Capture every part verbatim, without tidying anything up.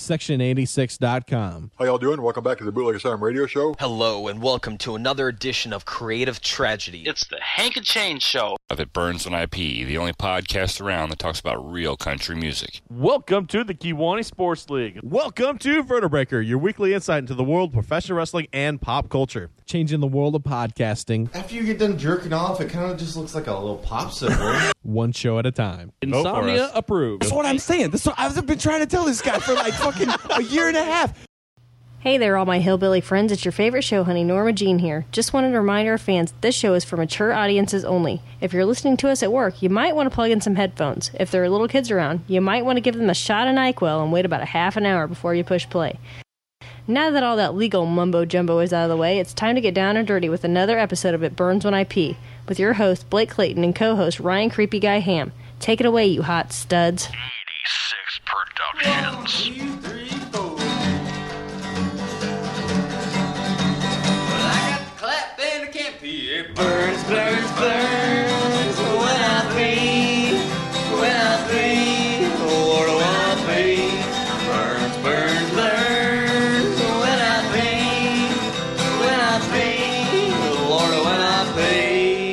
section eighty-six dot com. How y'all doing? Welcome back to the Bootleg Asylum Radio Show. Hello, and welcome to another edition of Creative Tragedy. It's the Hank and Chain Show. Of It Burns When I Pee, the only podcast around that talks about real country music. Welcome to the Kiwani Sports League. Welcome to Vertebreaker, your weekly insight into the world of professional wrestling and pop culture. Changing the world of podcasting. After you get done jerking off, it kind of just looks like a little popsicle. One show at a time. Insomnia approved. That's what I'm saying. That's what I've been trying to tell this guy for like fucking a year and a half. Hey there, all my hillbilly friends. It's your favorite show, honey. Norma Jean here. Just wanted to remind our fans that this show is for mature audiences only. If you're listening to us at work, you might want to plug in some headphones. If there are little kids around, you might want to give them a shot of NyQuil and wait about a half an hour before you push play. Now that all that legal mumbo-jumbo is out of the way, it's time to get down and dirty with another episode of It Burns When I Pee, with your host, Blake Clayton, and co-host, Ryan Creepy Guy Ham. Take it away, you hot studs. eighty-six Productions. One, two, three, four. Clap and I can't pee. It burns, burns, burns when I pee, when I pee, Lord, when I pee. Burns, burns, burns when I pee, when I pee, Lord, when I pee.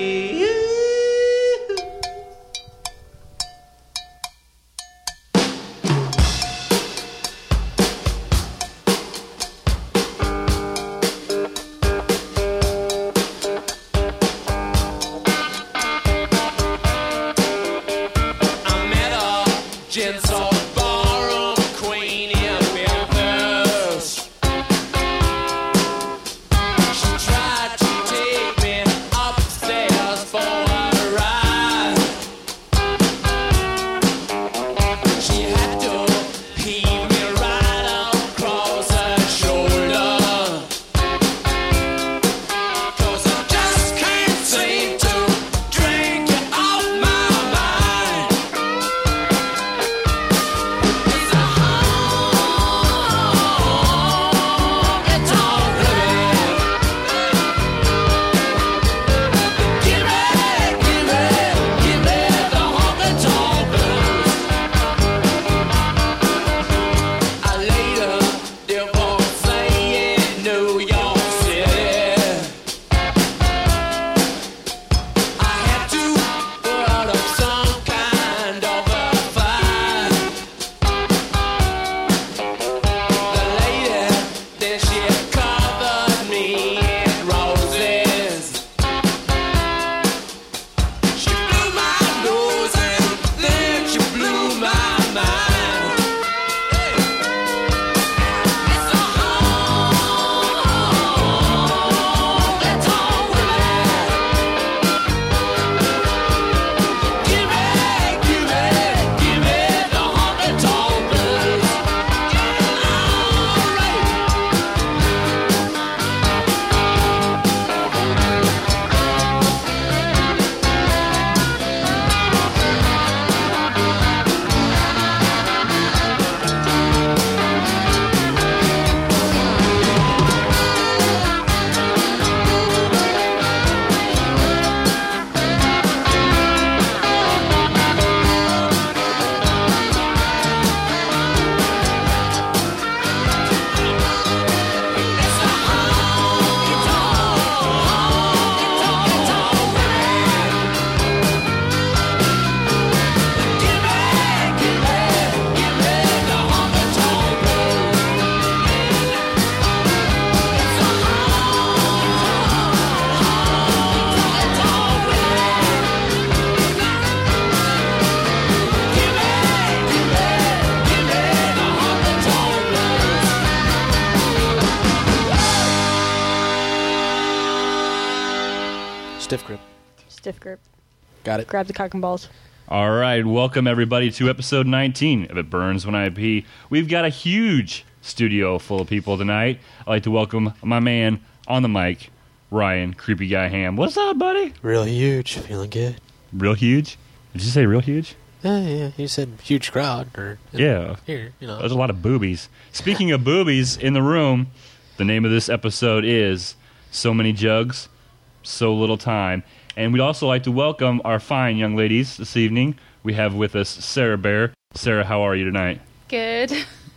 Stiff grip. Stiff grip. Got it. Grab the cock and balls. All right, welcome everybody to episode nineteen of It Burns When I Pee. We've got a huge studio full of people tonight. I'd like to welcome my man on the mic, Ryan Creepy Guy Ham. What's up, buddy? Real huge. Feeling good. Real huge? Did you say real huge? Yeah, yeah. You said huge crowd. Or Yeah. Here, you know. There's a lot of boobies. Speaking of boobies in the room, the name of this episode is So Many Jugs, So Little Time. And we'd also like to welcome our fine young ladies this evening. We have with us Sarah Bear. Sarah, how are you tonight? Good.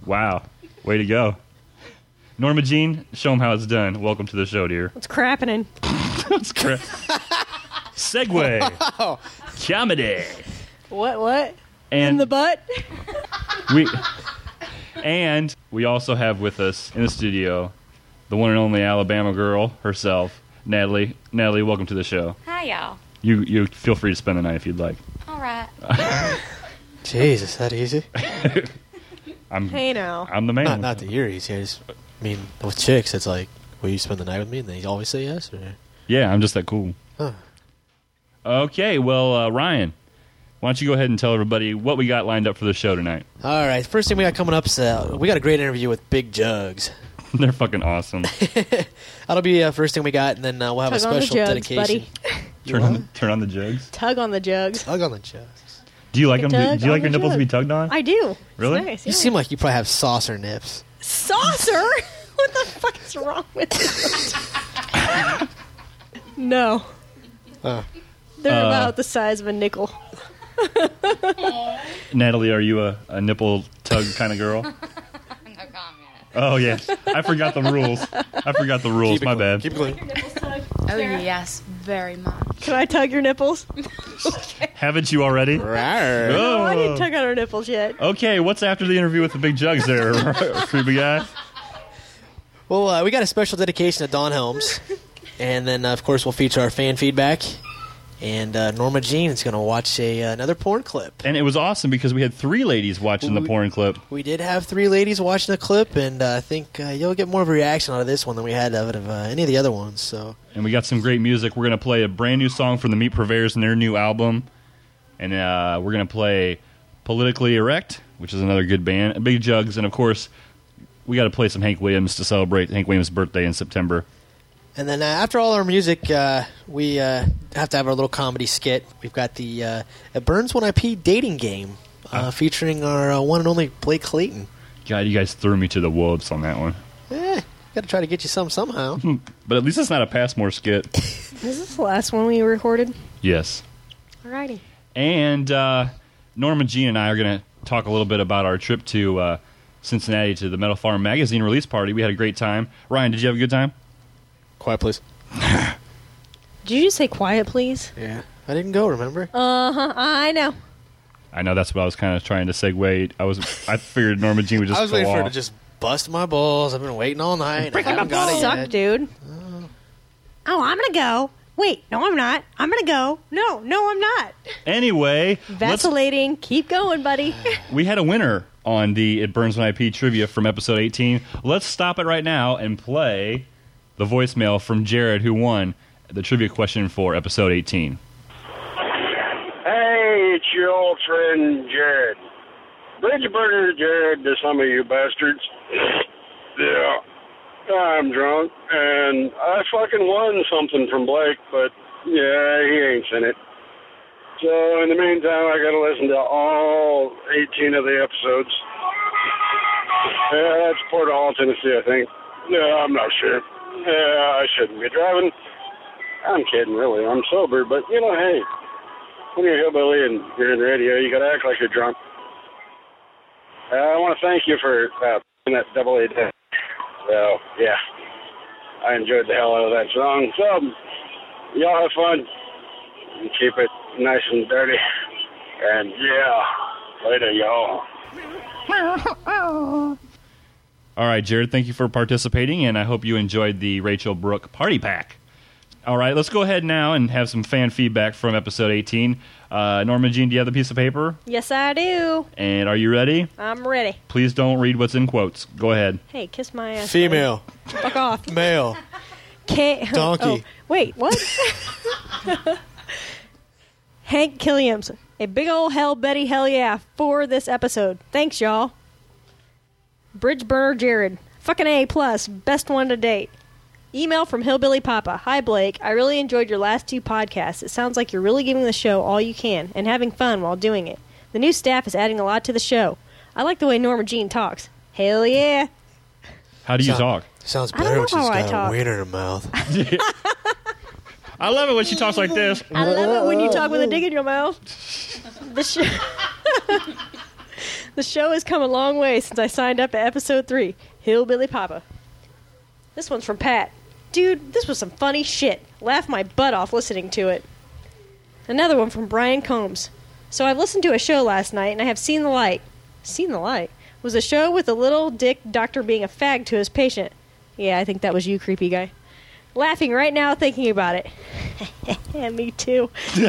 Wow. Way to go. Norma Jean, show them how it's done. Welcome to the show, dear. What's crapping? What's crap? Segway. Comedy. What, what? And In the butt? we and we also have with us in the studio the one and only Alabama girl herself, Natalie. Natalie, welcome to the show. Hi, y'all. You you feel free to spend the night if you'd like. All right. Jeez, is that easy? I'm Hey now. I'm the man. Not, not that you're easy. I just I mean, with chicks, it's like, will you spend the night with me? And they always say yes. Or? Yeah, I'm just that cool. Huh. Okay, well, uh, Ryan, why don't you go ahead and tell everybody what we got lined up for the show tonight? All right, first thing we got coming up is uh, we got a great interview with Big Jugs. They're fucking awesome. That'll be the uh, first thing we got, and then uh, we'll have Tug a on the special jugs, dedication. buddy. Turn on, the, turn on the jugs. Tug on the jugs. Tug on the jugs. Do you like them? Tug Do you like on your the nipples to be jug. tugged on? I do. Really? It's nice, You yeah. seem like you probably have saucer nips. Saucer? What the fuck is wrong with you? No. Uh, They're Uh, about the size of a nickel. Natalie, are you a, a nipple tug kind of girl? No comment. Oh, yeah. I forgot the rules. I forgot the rules. keep it My clean. bad. Keep it clean. Oh, yes, very much. Can I tug your nipples? Haven't you already? Rawr. No, I Oh. didn't tug on her nipples yet. Okay, what's after the interview with the big jugs there, creepy guy? Well, uh, we got a special dedication to Dawn Helms. And then, uh, of course, we'll feature our fan feedback. And uh, Norma Jean is going to watch a, uh, another porn clip. And it was awesome because we had three ladies watching the We- porn clip. We did have three ladies watching the clip, and uh, I think uh, you'll get more of a reaction out of this one than we had out of uh, any of the other ones. So, And we got some great music. We're going to play a brand new song from the Meat Purveyors and their new album. And uh, we're going to play Politically Erect, which is another good band. Big Jugs. And, of course, we got to play some Hank Williams to celebrate Hank Williams' birthday in September. and then uh, after all our music, uh, we uh, have to have our little comedy skit. We've got the uh, It Burns When I Pee dating game uh, featuring our uh, one and only Blake Clayton. God, you guys threw me to the wolves on that one. Eh, got to try to get you some somehow. But at least it's not a Passmore skit. Is this the last one we recorded? Yes. Alrighty. And uh, Norma Jean and I are going to talk a little bit about our trip to uh, Cincinnati to the Metal Farm Magazine release party. We had a great time. Ryan, did you have a good time? Quiet, please. Did you just say quiet, please? Yeah, I didn't go. Remember? Uh-huh, I know. I know that's what I was kind of trying to segue. I was, I figured Norma Jean would just I was go waiting for her off. to just bust my balls. I've been waiting all night. I haven't got it Suck, yet. dude. Oh, I'm gonna go. Wait, no, I'm not. I'm gonna go. No, no, I'm not. Anyway, let's, Vacillating. Keep going, buddy. we had a winner on the It Burns When I Pee trivia from episode eighteen. Let's stop it right now and play the voicemail from Jared, who won the trivia question for episode eighteen. Hey, it's your old friend Jared. Bridge burner Jared to some of you bastards. Yeah, I'm drunk, and I fucking won something from Blake, but yeah, he ain't seen it. So in the meantime, I gotta listen to all eighteen of the episodes. Yeah, that's Port Hall, Tennessee, I think. Yeah, I'm not sure. Yeah, I shouldn't be driving. I'm kidding, really. I'm sober, but you know, hey, when you're a hillbilly and you're in radio, you gotta act like you're drunk. Uh, I want to thank you for uh, putting that double A down. So, yeah, I enjoyed the hell out of that song. So, y'all have fun and keep it nice and dirty. And yeah, later, y'all. All right, Jared, thank you for participating, and I hope you enjoyed the Rachel Brooke Party Pack. All right, let's go ahead now and have some fan feedback from episode eighteen. Uh, Norma Jean, do you have the piece of paper? Yes, I do. And are you ready? I'm ready. Please don't read what's in quotes. Go ahead. Hey, kiss my ass. Female. buddy. Fuck off. Male. Can't, Donkey. Oh, wait, what? Hank Killiams. A big ol' hell Betty hell yeah for this episode. Thanks, y'all. Bridge burner Jared. Fucking A plus. Best one to date. Email from Hillbilly Papa. Hi, Blake. I really enjoyed your last two podcasts. It sounds like you're really giving the show all you can and having fun while doing it. The new staff is adding a lot to the show. I like the way Norma Jean talks. Hell yeah. How do you Sound- talk? Sounds I don't better when know she's how I got talk. a wiener in her mouth. I love it when she talks like this. I love it when you talk with a dick in your mouth. The, sh- The show has come a long way since I signed up at episode three, Hillbilly Papa. This one's from Pat. Dude, this was some funny shit. Laughed my butt off listening to it. Another one from Brian Combs. So I've listened to a show last night, and I have seen the light. Seen the light? Was a show with a little dick doctor being a fag to his patient. Yeah, I think that was you, creepy guy. Laughing right now thinking about it. Me too.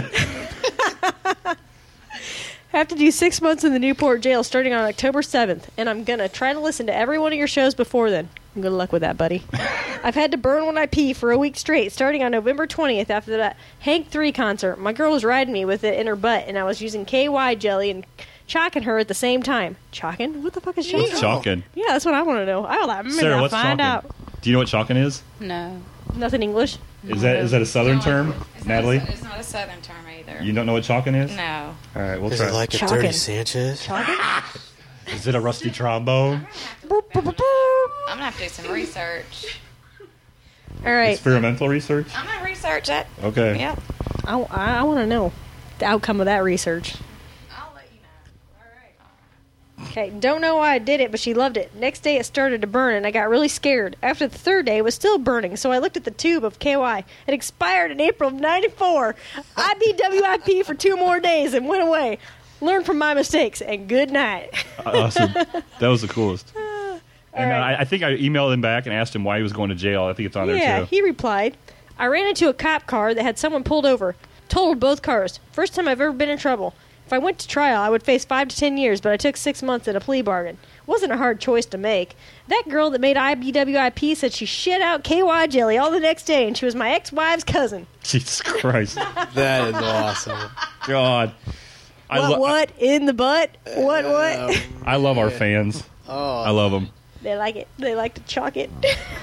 I have to do six months in the Newport jail starting on October seventh, and I'm going to try to listen to every one of your shows before then. Good luck with that, buddy. I've had to burn when I pee for a week straight, starting on November twentieth after that Hank three concert. My girl was riding me with it in her butt, and I was using K Y jelly and chalking her at the same time. Chalking? What the fuck is chalking? What's chalking? Yeah, that's what I want to know. I'll I'm Sarah, gonna what's find chalking? out. Do you know what chalking is? No. Nothing English? Is that is that a Southern term, Natalie? Not a, it's not a Southern term either. You don't know what chalking is? No. All right, we'll Is try. it like a Chalking. dirty Sanchez? Is it a rusty trombone? I'm gonna have to do some research. All right. Experimental research? I'm gonna research it. Okay. Yep. I, I, I want to know the outcome of that research. I'll let you know. All right. Okay, don't know why I did it, but she loved it. Next day it started to burn, and I got really scared. After the third day, it was still burning, so I looked at the tube of K Y. It expired in April of ninety-four. I beat W I P for two more days and went away. Learned from my mistakes, and good night. Awesome. That was the coolest. And uh, I, I think I emailed him back and asked him why he was going to jail. I think it's on Yeah, there, too. he replied, I ran into a cop car that had someone pulled over. Totaled both cars. First time I've ever been in trouble. If I went to trial, I would face five to ten years, but I took six months in a plea bargain. Wasn't a hard choice to make. That girl that made I B W I P said she shit out K Y jelly all the next day, and she was my ex-wife's cousin. Jesus Christ. That is awesome. God. I What, lo- what? In the butt? What, what? I love our fans. Oh. I love them. They like it. They like to chalk it.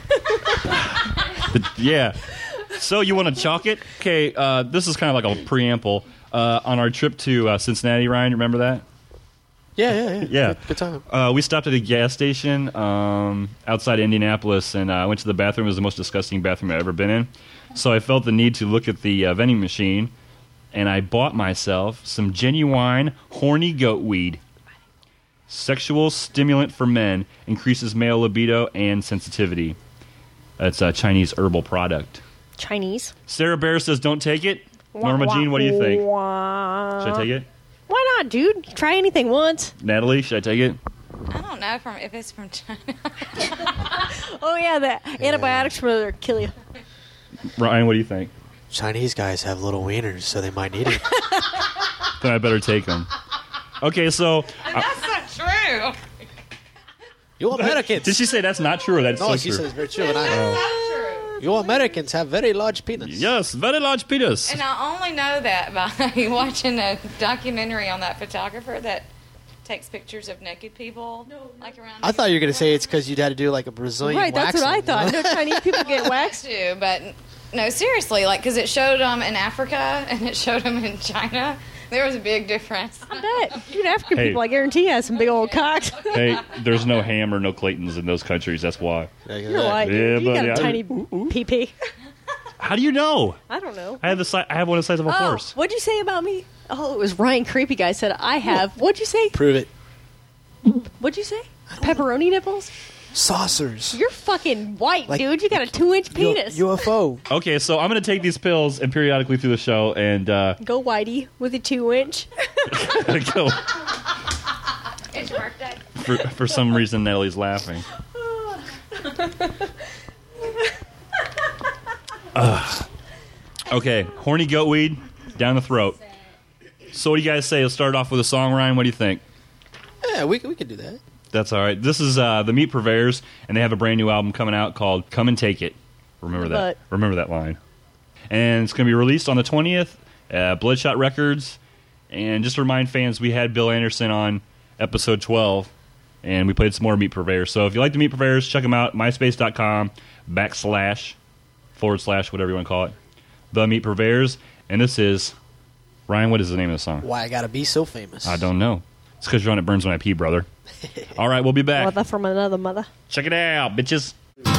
But, yeah. So you want to chalk it? Okay, uh, this is kind of like a preamble. Uh, on our trip to uh, Cincinnati, Ryan, remember that? Yeah, yeah, yeah. Yeah. Good, good time. Uh, we stopped at a gas station um, outside Indianapolis, and I uh, went to the bathroom. It was the most disgusting bathroom I've ever been in. So I felt the need to look at the uh, vending machine, and I bought myself some genuine horny goat weed. Sexual stimulant for men, increases male libido and sensitivity. It's a Chinese herbal product. Chinese. Sarah Bear says don't take it. Norma Wah, Jean, what do you think? wah. Should I take it? Why not, dude? Try anything once. Natalie, should I take it? I don't know from if it's from China. Oh, yeah, the antibiotics from there kill you. Ryan, what do you think? Chinese guys have little wieners, so they might need it. Then I better take them. Okay, so... Uh, That's not true. You Americans. Did she say that's not true or that's No, so she true? said it's very true. And I, That's not true. you Americans have very large penis. Yes, very large penis. And I only know that by watching a documentary on that photographer that takes pictures of naked people, like around. I thought you were going to say it's because you'd had to do like a Brazilian Right, that's what I waxing. thought. No Chinese people get waxed. too, but no, seriously, like because it showed them in Africa and it showed them in China. There was a big difference. I bet. Dude, African Hey. people, I guarantee, have some big old cocks. Hey, there's no ham or no Claytons in those countries. That's why. You're white, Yeah, dude. You got buddy, a I- tiny pee-pee. How do you know? I don't know. I have the si- I have one the size of a Oh, horse. what'd you say about me? Oh, it was Ryan Creepy Guy said I have. What'd you say? Prove it. What'd you say? Pepperoni nipples? Saucers. You're fucking white, Like- dude. You got a two-inch penis. U F O. Okay, so I'm going to take these pills and periodically through the show and uh, Go whitey with a two-inch. go. It's your birthday. For, for some reason, Natalie's laughing. Ugh. Okay, horny goat weed down the throat. So what do you guys say? Let's start off with a song, Ryan. What do you think? Yeah, we, we could do that. That's all right. This is uh, the Meat Purveyors, and they have a brand new album coming out called Come and Take It. Remember that. But- Remember that line. And it's going to be released on the twentieth, uh, Bloodshot Records. And just to remind fans, we had Bill Anderson on episode twelve, and we played some more Meat Purveyors. So if you like the Meat Purveyors, check them out, myspace.com backslash, forward slash, whatever you want to call it, The Meat Purveyors. And this is, Ryan, what is the name of the song? Why I gotta be so famous? I don't know. It's because you're on It Burns When I Pee, brother. All right, we'll be back. Mother from another mother. Check it out, bitches.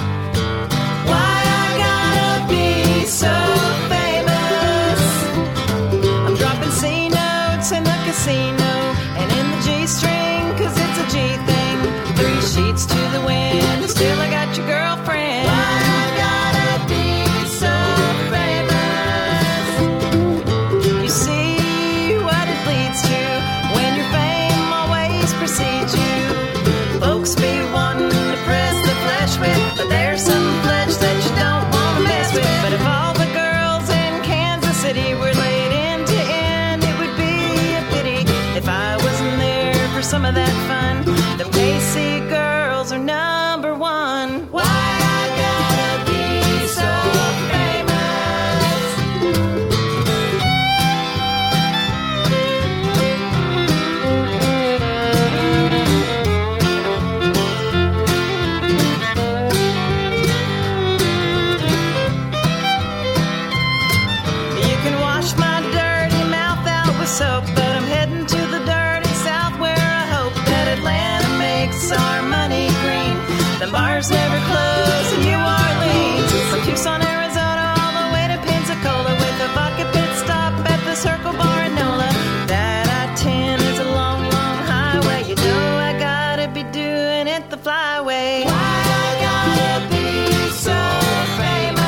Be so famous. I'm dropping C notes in the casino and in the G string, cause sheets to the wind, and still I got your girlfriend. Why I gotta be so famous? You see what it leads to when your fame always precedes you. Folks be wanting to press the flesh with, but there's some flesh that you don't want to mess with. But if all the girls in Kansas City were laid end to end, it would be a pity if I wasn't there for some of that fun. The Pacey girls are number one. Why I gotta be so You can wash my dirty mouth out with soap, but I'm heading to the dirty South where I hope that Atlanta makes our money green. The bars never close in New Orleans. From Tucson, Arizona, all the way to Pensacola, with a vodka pit stop at the Circle Bar in NOLA. That I ten is a long, long highway. You know I gotta be doing it the flyway. Why I gotta be so famous?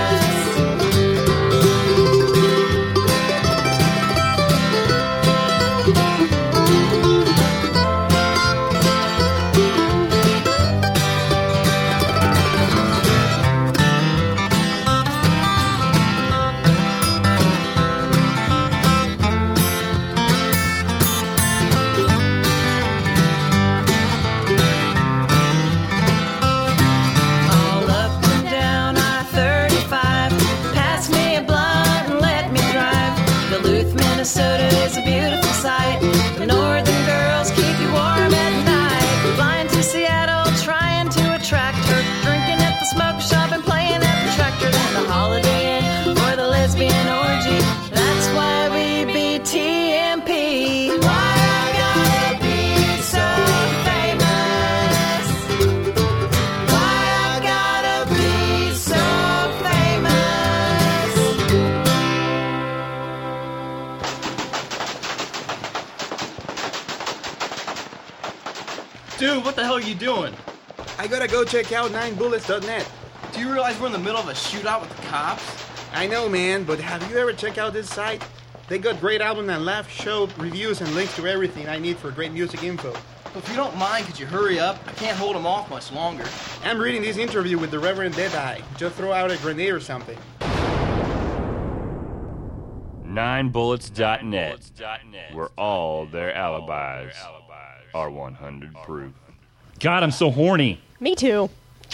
All up and down I thirty-five. Pass me a blunt and let me drive. Duluth, Minnesota is a beautiful sight. The northern girls keep you warm at night. Flying to Seattle, trying to attract her. Drinking at the smoke shop and playing at the tractor. Then the Holiday Inn for the lesbian orgy. That's why we be T M P. Why I gotta be so famous? Why I gotta be so famous? Dude, what the hell are you doing? I gotta go check out nine bullets dot net. Do you realize we're in the middle of a shootout with the cops? I know, man, but have you ever checked out this site? They got great album and live show reviews and links to everything I need for great music info. If you don't mind, could you hurry up? I can't hold them off much longer. I'm reading this interview with the Reverend Deadeye. Just throw out a grenade or something. nine bullets dot net, where all their alibis are one hundred proof. God, I'm so horny. Me too.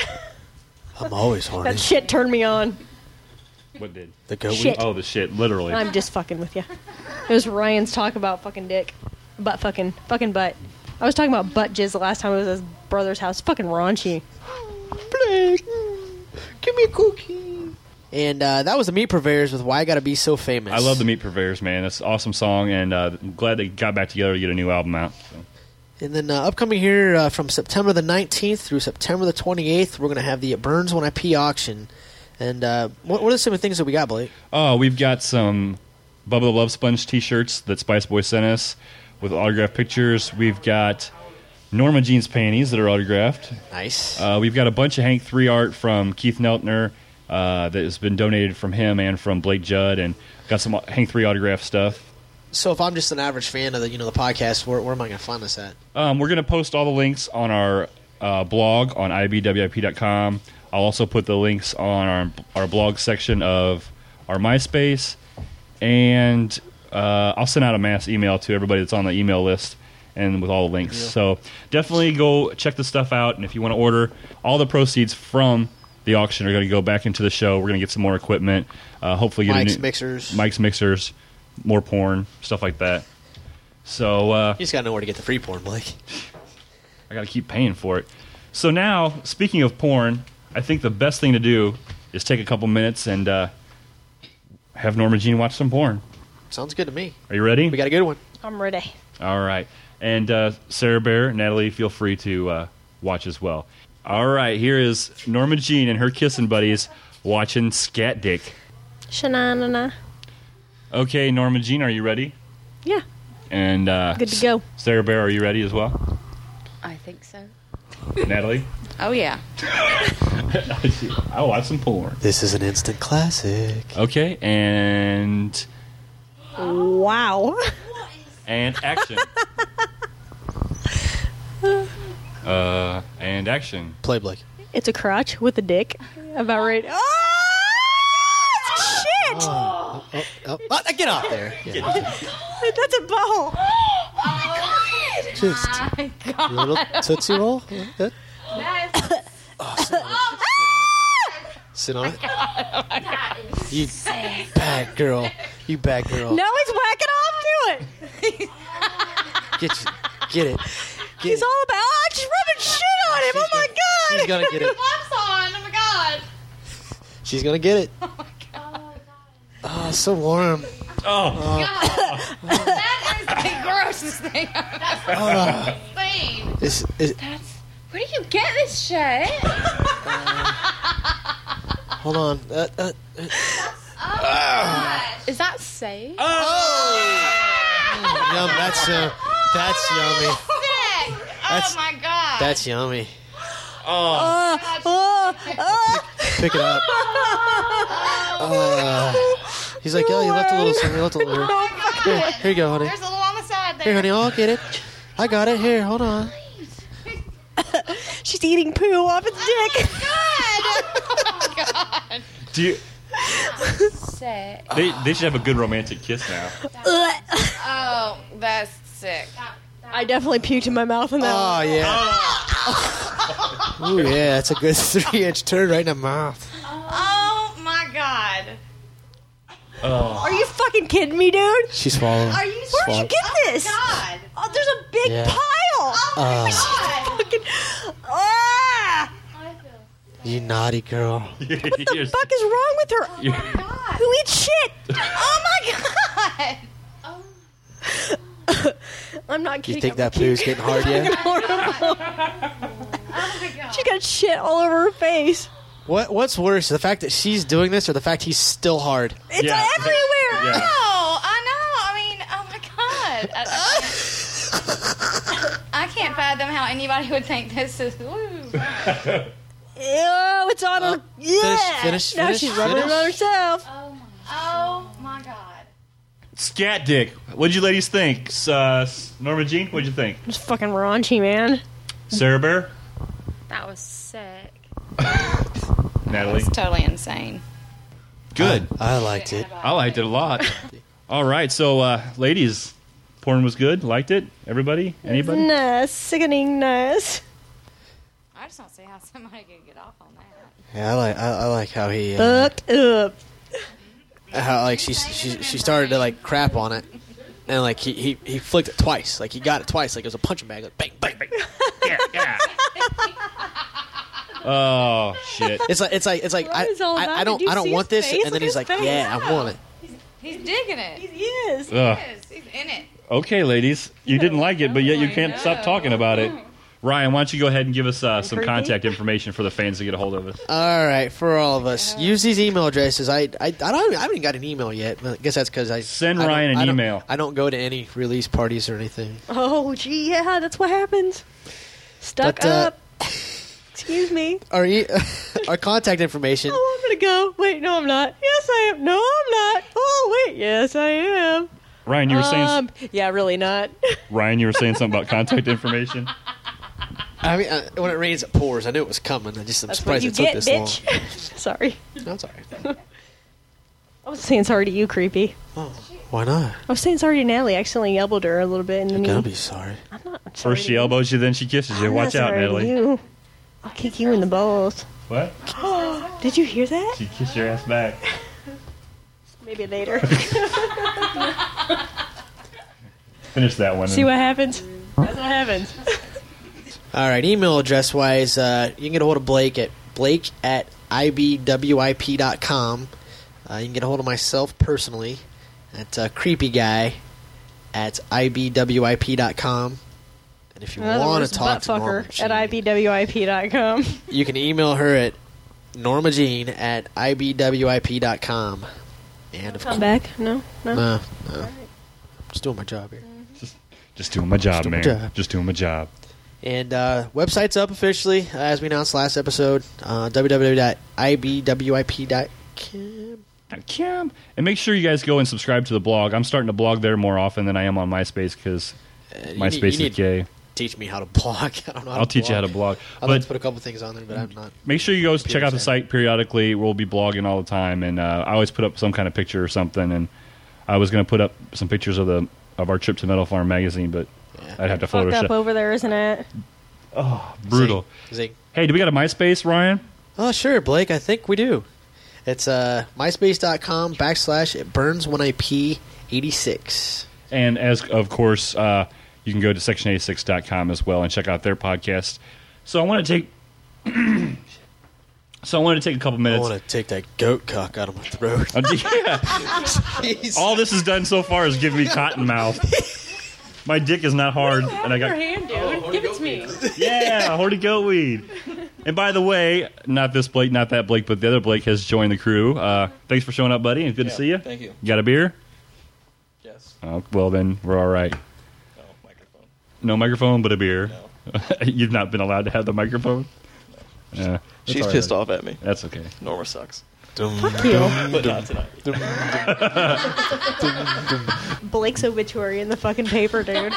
I'm always horny. That shit turned me on. What did? The goat Shit. Oh, the shit, literally. I'm just fucking with you. It was Ryan's talk about fucking dick. Butt fucking. Fucking butt. I was talking about butt jizz the last time I was at his brother's house. Fucking raunchy. Blake, give me a cookie. And uh, that was the Meat Purveyors with Why I Gotta Be So Famous. I love the Meat Purveyors, man. That's an awesome song, and uh, I'm glad they got back together to get a new album out. So. And then uh, upcoming here uh, from September the nineteenth through September the twenty-eighth, we're going to have the Burns When I Pee auction. And uh, what, what are some of the things that we got, Blake? Oh, we've got some Bubba the Love Sponge t-shirts that Spice Boy sent us with autographed pictures. We've got Norma Jean's panties that are autographed. Nice. Uh, we've got a bunch of Hank three art from Keith Neltner uh, that has been donated from him and from Blake Judd, and got some Hank three autograph stuff. So if I'm just an average fan of the you know the podcast, where, where am I going to find this at? Um, we're going to post all the links on our uh, blog on I B W I P dot com. I'll also put the links on our our blog section of our MySpace, and uh, I'll send out a mass email to everybody that's on the email list and with all the links. Yeah. So definitely go check the stuff out, and if you want to order, all the proceeds from the auction are going to go back into the show. We're going to get some more equipment, uh, hopefully get Mike's a new, mixers. Mike's mixers, more porn, stuff like that. So uh, You just got to know where to get the free porn, Blake. I got to keep paying for it. So now, speaking of porn, I think the best thing to do is take a couple minutes and uh, have Norma Jean watch some porn. Sounds good to me. Are you ready? We got a good one. I'm ready. All right. And uh, Sarah Bear, Natalie, feel free to uh, watch as well. All right, here is Norma Jean and her kissing buddies watching Scat Dick. Shanana. Okay, Norma Jean, are you ready? Yeah. And uh, Good to go. Sarah Bear, are you ready as well? I think so. Natalie? Oh, yeah. I'll watch some porn. This is an instant classic. Okay, and... Wow. And action. uh, and action. Play, Blake. It's a crotch with a dick. About right. Oh, shit! Oh, oh, oh, oh, get off there. Yeah. That's a butthole. Oh, my God. Just oh, my God. little Tootsie Roll. That is... Oh, sit on it. Sit on it. Oh, my God. You bad girl. You bad girl. Now he's whacking off to it. Get, you, get it. Get He's it. all about, oh, just rubbing shit on him. She's Oh, my gonna- God. She's gonna get it. Gloves on. Oh, my God. She's gonna get it. Oh, my God. Oh, it's so warm. Oh. God. That is the grossest thing I've ever Uh, seen. Is, is, That's... Where do you get this shit? hold on. Uh, uh, uh, Oh, is that safe? oh! Yum, that's, uh, that's yummy. Sick. That's- Oh, my God. That's yummy. Oh, oh, oh. Pick it up. Uh, he's like, oh, you left a little something. You left a little. Here, here you go, honey. There's a little on the side there. Here, honey, I'll get it. I got it. Here, hold on. She's eating poo off its dick. Oh, God. Do you, Sick. they, they should have a good romantic kiss now. Oh, that's sick. I definitely puked in my mouth on that Oh, one. yeah. Ooh, yeah, that's a good three-inch turn right in the mouth. Oh, my God. Oh. Are you fucking kidding me, dude? She swallowed. Are you Where'd Swallow. you get this? God. Oh, there's a big Yeah. pile. Oh, my Uh. God. Fucking, ah! You naughty girl. What the fuck is wrong with her? God. Who eats shit? Oh, my God. I'm not kidding. You think I'm that not kidding. poo's getting hard yet? Horrible. Oh, my God. She got shit all over her face. What What's worse, the fact that she's doing this or the fact he's still hard? It's Yeah. everywhere. Yeah. Oh, I know. I mean, oh, my God. I, I, can't, I can't fathom how anybody would think this is... Woo. Oh, it's on her. Yeah. finish, Now finish, she's rubbing it finish. on herself. Oh, my, oh, my God. Scat dick. What'd you ladies think? Uh, Norma Jean, what'd you think? It's fucking raunchy, man. Sarah Bear? That was sick. Natalie? It's totally insane. Good. I, I liked it. I liked it a lot. All right, so uh, ladies, porn was good. Liked it. Everybody? Anybody? Nice, sickening nice. I just don't see how somebody could get off on that. Yeah, I like I, I like how he uh, Fucked up. how like she she she started to like crap on it, and like he, he he flicked it twice, like he got it twice, like it was a punching bag, like bang bang bang. Yeah, yeah. Oh shit! It's like it's like it's like I, What is all I, that? I don't Did you I don't see want his this, face? and then Look he's at like, his face. yeah, I want it. He's digging it. He is. Ugh. He is. He's in it. Okay, ladies, you didn't like it, but yet you I can't stop know. talking about it. Ryan, why don't you go ahead and give us uh, some Creepy. contact information for the fans to get a hold of us? All right, for all of us, use these email addresses. I I, I don't I haven't even got an email yet. I guess that's because I Send I don't- Ryan an I don't- email. I don't go to any release parties or anything. Oh, gee, yeah, that's what happens. Stuck But, uh, up. Excuse me. Our e- our contact information. Oh, I'm gonna go. Wait, no, I'm not. Yes, I am. No, I'm not. Oh, wait, yes, I am. Ryan, you were saying Um, yeah, really not. Ryan, you were saying something about contact information. I mean, uh, when it rains, it pours. I knew it was coming. I just I'm That's what surprised you it took get, this bitch. Sorry. long. No, it's all right. I was saying sorry to you, creepy. Oh, why not? I was saying sorry to Natalie. I accidentally elbowed her a little bit in the You're knee. gonna be sorry. I'm not I'm sorry First to she you. elbows you, then she kisses you. I'm Watch not out, sorry to Natalie. you. I'll kick you in the balls. What? Did you hear that? She kissed your ass back. Maybe later. Finish that one. See what happens? That's what happens. All right, email address wise, uh, you can get a hold of Blake at blake at I B W I P dot com. Uh, you can get a hold of myself personally at uh, creepy guy at I B W I P dot com. And if you In other want words, to talk to Norma buttfucker at I B W I P dot com. you can email her at Norma Jean at I B W I P dot com. And of Come back? No? No? No, no. Just doing my job here. Just doing my job, doing my man. job. Just doing my job. And uh, website's up officially, uh, as we announced last episode, uh, w w w dot i b w i p dot com. Kim. And make sure you guys go and subscribe to the blog. I'm starting to blog there more often than I am on MySpace because uh, MySpace need, is gay. Teach me how to blog. I don't know how I'll to teach blog. you how to blog. I'd but like to put a couple things on there, but I'm not. Make sure you go check out the site periodically. We'll be blogging all the time, and uh, I always put up some kind of picture or something. And I was going to put up some pictures of the of our trip to Metal Farm magazine, but yeah. I'd have to Fucked Photoshop. up over there, isn't it? Oh, brutal. Zing. Zing. Hey, do we got a MySpace, Ryan? Oh, sure, Blake. I think we do. It's uh, myspace.com backslash it burns when I pee eighty-six. And as of course, uh, you can go to section eighty-six dot com as well and check out their podcast. So I want to take. So I want to take a couple minutes. I want to take that goat cock out of my throat. Uh, yeah. All this has done so far is give me cotton mouth. My dick is not hard, and I got. Your hand, dude. Oh, give it to me. Yeah, horny goat weed. And by the way, not this Blake, not that Blake, but the other Blake has joined the crew. Uh, thanks for showing up, buddy, and good yeah, to see you. Thank you. You got a beer? Yes. Oh, well, then we're all right. No microphone. No microphone, but a beer. No. You've not been allowed to have the microphone? No. Yeah, She's right. pissed off at me. That's okay. Norma sucks. Fuck you. But not tonight. Blake's obituary in the fucking paper, dude.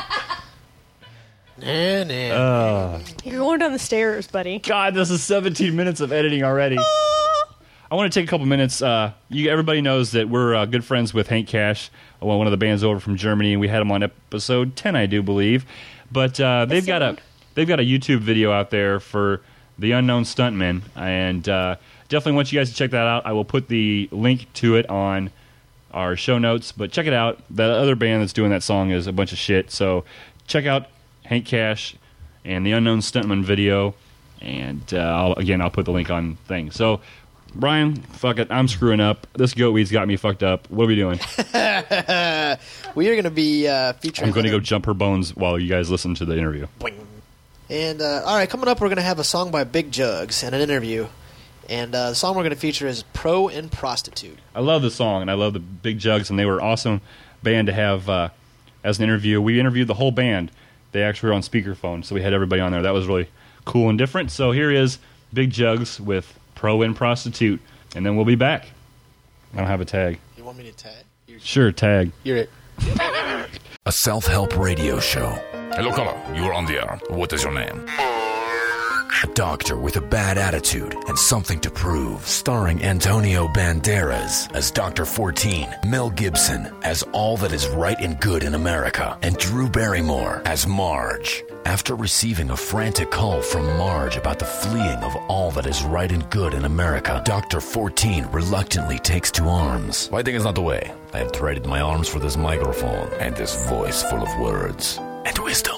Nah, nah. Uh, You're going down the stairs, buddy. God, this is seventeen minutes of editing already. I want to take a couple minutes. Uh, you, everybody knows that we're uh, good friends with Hank Cash, one of the bands over from Germany, and we had him on episode ten, I do believe. But uh, they've got a they've got a YouTube video out there for The Unknown Stuntman, and uh, definitely want you guys to check that out. I will put the link to it on our show notes, but check it out. The other band that's doing that song is a bunch of shit, so check out Hank Cash and The Unknown Stuntman video, and uh, I'll, again, I'll put the link on things. So, Brian, fuck it, I'm screwing up. This goat weed's got me fucked up. What are we doing? We are going to be uh, featuring... I'm going to go jump her bones while you guys listen to the interview. Boing. And, uh, all right, coming up, we're going to have a song by Big Jugs and an interview. And uh, the song we're going to feature is Pro and Prostitute. I love the song, and I love the Big Jugs, and they were an awesome band to have uh, as an interview. We interviewed the whole band. They actually were on speakerphone, so we had everybody on there. That was really cool and different. So here is Big Jugs with Pro and Prostitute, and then we'll be back. I don't have a tag. You want me to tag? You're Sure, tag. You're it. A self-help radio show. Hello, caller. You are on the air. What is your name? A doctor with a bad attitude and something to prove. Starring Antonio Banderas as Doctor fourteen, Mel Gibson as All That Is Right and Good in America, and Drew Barrymore as Marge. After receiving a frantic call from Marge about the fleeing of All That Is Right and Good in America, Doctor fourteen reluctantly takes to arms. Fighting is not the way. I have traded my arms for this microphone and this voice full of words and wisdom.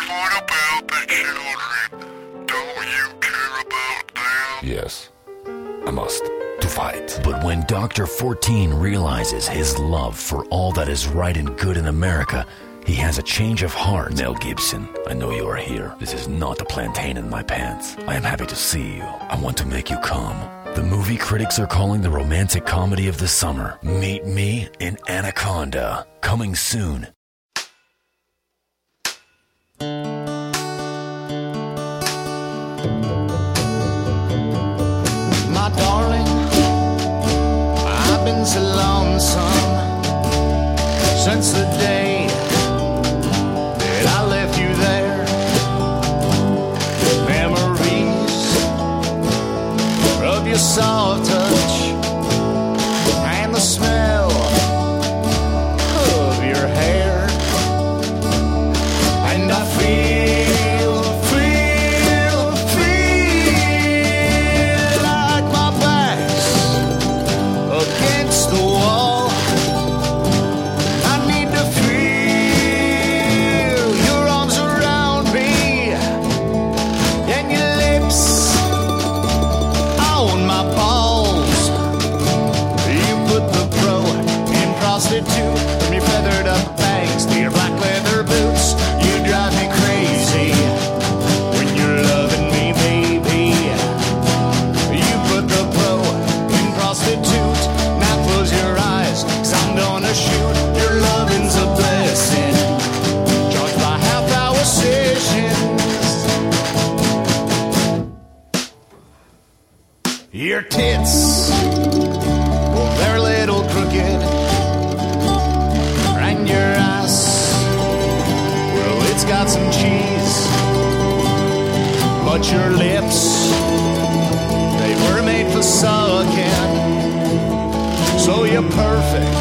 Yes, I must. To fight. But when Doctor fourteen realizes his love for all that is right and good in America, he has a change of heart. Mel Gibson, I know you are here. This is not a plantain in my pants. I am happy to see you. I want to make you come. The movie critics are calling the romantic comedy of the summer. Meet Me in Anaconda. Coming soon. My darling, I've been so lonesome since the day that I left you there. Memories of your soft touch and the smell of your hair, and I feel, feel, feel like my back's against the wall. I need to feel your arms around me and your lips on my balls. Your tits, well, they're a little crooked. And your ass, well, it's got some cheese. But your lips, they were made for sucking. So you're perfect,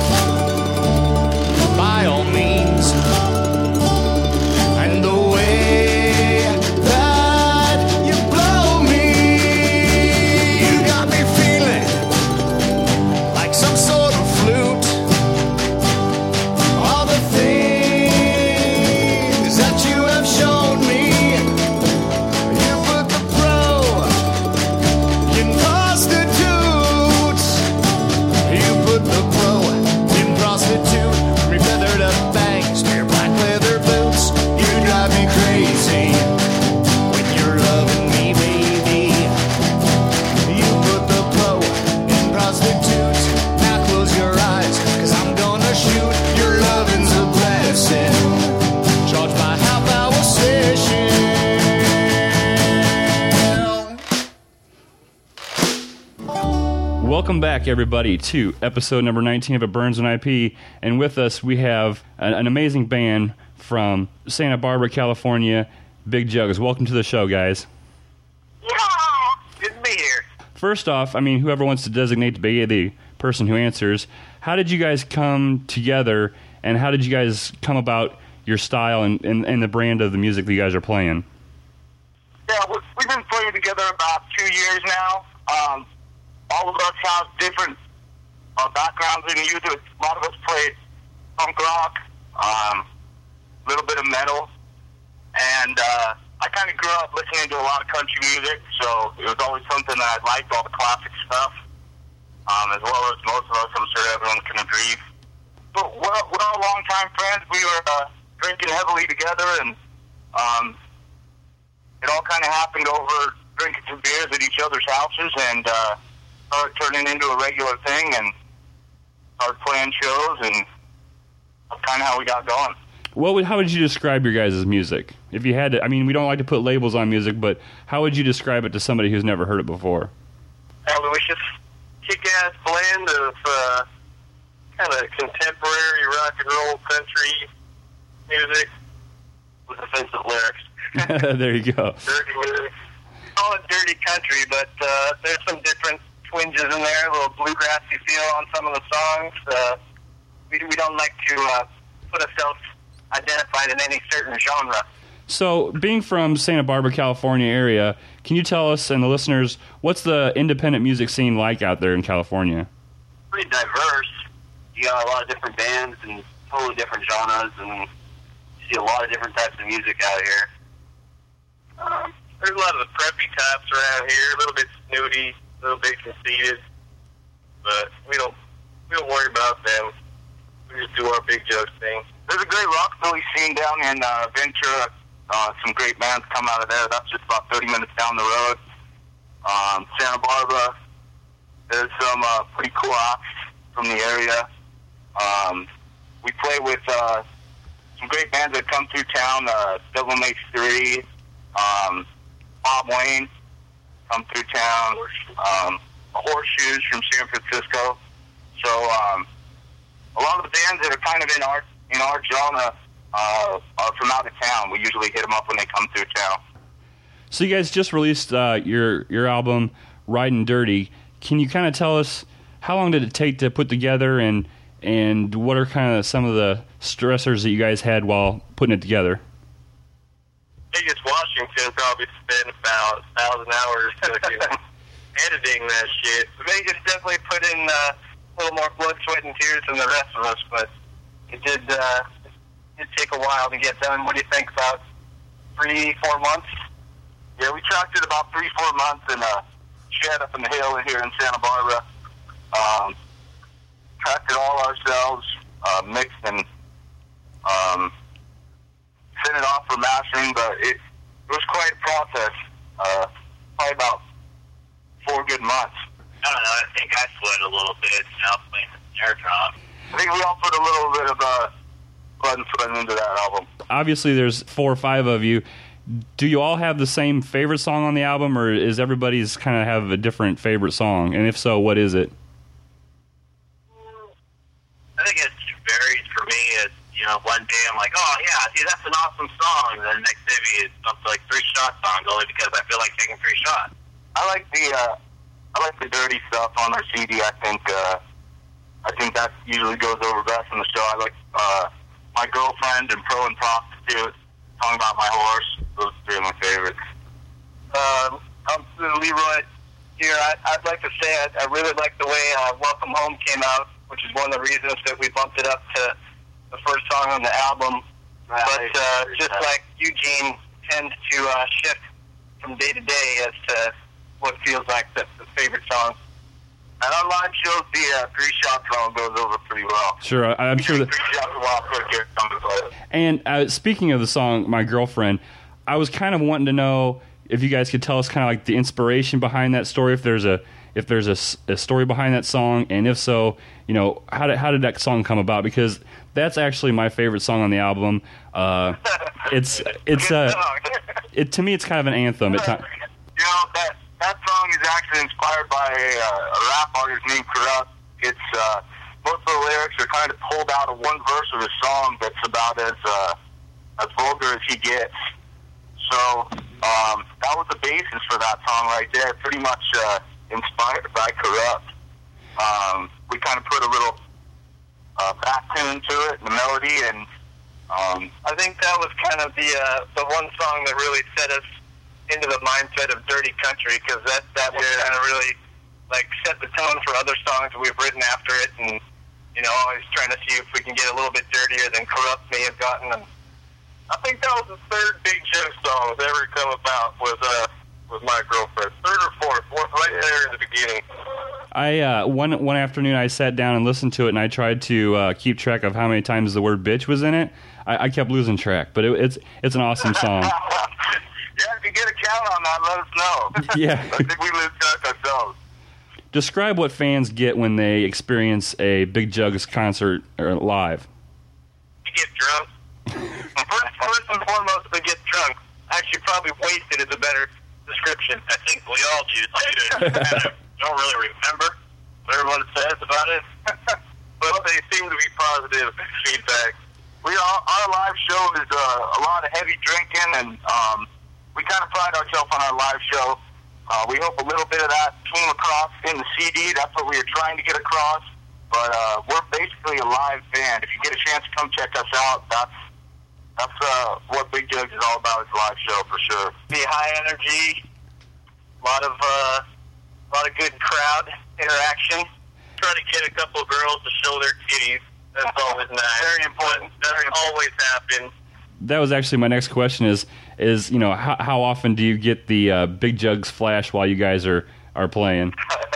by all means. And the way that you blow me, you got me feeling like some sort of flute. All the things that you have shown me, you put the pro in prostitute. You put the pro in prostitute. From your feathered up bangs to your black leather boots, you drive me crazy when you're loving me, baby. You put the pro in prostitute. Now close your eyes, cause I'm gonna shoot. Your lovin's a blessing, charged by half hour session. Welcome back, everybody, to episode number nineteen of It Burns When I Pee. And with us, we have an, an amazing band from Santa Barbara, California, Big Jugs. Welcome to the show, guys. Good to be here. First off, I mean, whoever wants to designate to be the person who answers, how did you guys come together, and how did you guys come about your style and, and, and the brand of the music that you guys are playing? Yeah, we- we've been playing together about two years now. Um, all of us have different uh, backgrounds in music. A lot of us played punk rock, um, a little bit of metal, and uh, I kind of grew up listening to a lot of country music, so it was always something that I liked, all the classic stuff, um, as well as most of us, I'm sure everyone can agree. But we're, we're all longtime friends. We were uh, drinking heavily together, and um, it all kind of happened over drinking some beers at each other's houses, and uh, started turning into a regular thing, and started playing shows, and that's kind of how we got going. What would, how would you describe your guys' music? If you had to, I mean, we don't like to put labels on music, but how would you describe it to somebody who's never heard it before? Well, it was just kick-ass blend of uh, kind of contemporary rock and roll country music with offensive lyrics. There you go. Dirty lyrics. Call it dirty country, but uh, there's some different twinges in there, a little bluegrassy feel on some of the songs. Uh, we, we don't like to uh, put ourselves identified in any certain genre. So, being from Santa Barbara, California area, can you tell us and the listeners, what's the independent music scene like out there in California? Pretty diverse. You got a lot of different bands and totally different genres, and you see a lot of different types of music out here. Um, there's a lot of the preppy types around here, a little bit snooty, a little bit conceited, but we don't we don't worry about them. We just do our Big Jugs thing. There's a great rockabilly scene down in uh, Ventura. Uh, some great bands come out of there. That's just about thirty minutes down the road. Um, Santa Barbara, there's some uh, pretty cool acts from the area. Um, we play with uh, some great bands that come through town. Uh, Devil Makes Three, um, Bob Wayne come through town. Um, Horseshoes from San Francisco. So um, a lot of the bands that are kind of in our in our genre uh, are from out of town. We usually hit them up when they come through town. So you guys just released uh, your your album, Riding Dirty. Can you kind of tell us how long did it take to put together, and and what are kind of some of the stressors that you guys had while putting it together? Vegas, Washington probably spent about a thousand hours cooking, editing that shit. Vegas definitely put in uh, a little more blood, sweat, and tears than the rest of us, but it did, uh, it did take a while to get done. What do you think, about three, four months? Yeah, we tracked it about three, four months in a shed up in the hill here in Santa Barbara. Um, tracked it all ourselves, uh, mixed and um, sent it off for mastering, but it, it was quite a process. Uh, probably about four good months. I don't know, I think I sweat a little bit now playing the snare drum. I think we all put a little bit of uh, blood and sweat into that album. Obviously, there's four or five of you. do you all have the same favorite song on the album, or is everybody's kind of have a different favorite song? And if so, what is it? I think it varies for me. It's, you know, one day I'm like, oh, yeah, see, that's an awesome song. And then the next day it's up to like three shot songs only because I feel like taking three shots. I like the, uh, I like the dirty stuff on our C D. I think, uh, I think that usually goes over best in the show. I like, uh, My Girlfriend and Pro and Prostitute, Song About My Horse. Those three are my favorites. Uh, I'm Leroy here. I, I'd like to say I, I really like the way uh, Welcome Home came out, which is one of the reasons that we bumped it up to the first song on the album. Right. But uh, just like Eugene tends to uh, shift from day to day as to what feels like the, the favorite song. And on live shows, the uh, three-shot song goes over pretty well. Sure, I, I'm sure that. Three shots a while quicker. And uh, speaking of the song "My Girlfriend," I was kind of wanting to know if you guys could tell us kind of like the inspiration behind that story. If there's a if there's a, a story behind that song, and if so, you know, how did how did that song come about? Because that's actually my favorite song on the album. Uh, it's it's uh, it to me it's kind of an anthem at times. You know, that that song is actually inspired by a, uh, a rap artist named Corrupt. It's uh, most of the lyrics are kind of pulled out of one verse of the song that's about as uh, as vulgar as he gets. So um, that was the basis for that song right there. Pretty much uh, inspired by Corrupt. Um, we kind of put a little uh, back tune to it, the melody, and um, I think that was kind of the uh, the one song that really set us into the mindset of dirty country, because that that was kind of really like set the tone for other songs that we've written after it, and you know, always trying to see if we can get a little bit dirtier than Corrupt may have gotten. And I think that was the third Big Joe song that's ever come about was uh was My Girlfriend. Third or fourth, fourth right there in the beginning. I uh, one one afternoon I sat down and listened to it, and I tried to uh, keep track of how many times the word "bitch" was in it. I, I kept losing track, but it, it's it's an awesome song. Yeah, if you get a count on that, let us know. Yeah. I think we lose track ourselves. Describe what fans get when they experience a Big Jugs concert or live. You get drunk. first, first and foremost, they get drunk. Actually, probably wasted is a better description. I think we all do. Kind of don't really remember what everyone says about it, but they seem to be positive feedback. We all, our live show is uh, a lot of heavy drinking, and um, we kind of pride ourselves on our live show. Uh, we hope a little bit of that came across in the C D. That's what we were trying to get across. But uh, we're basically a live band. If you get a chance to come check us out, that's that's uh, what Big Jugs is all about. Is a live show for sure. Be high energy, a lot of uh, a lot of good crowd interaction. Try to get a couple of girls to show their titties. That's always nice. Very important. Doesn't always happen. That was actually my next question. Is is you know how how often do you get the uh, Big Jugs flash while you guys are are playing?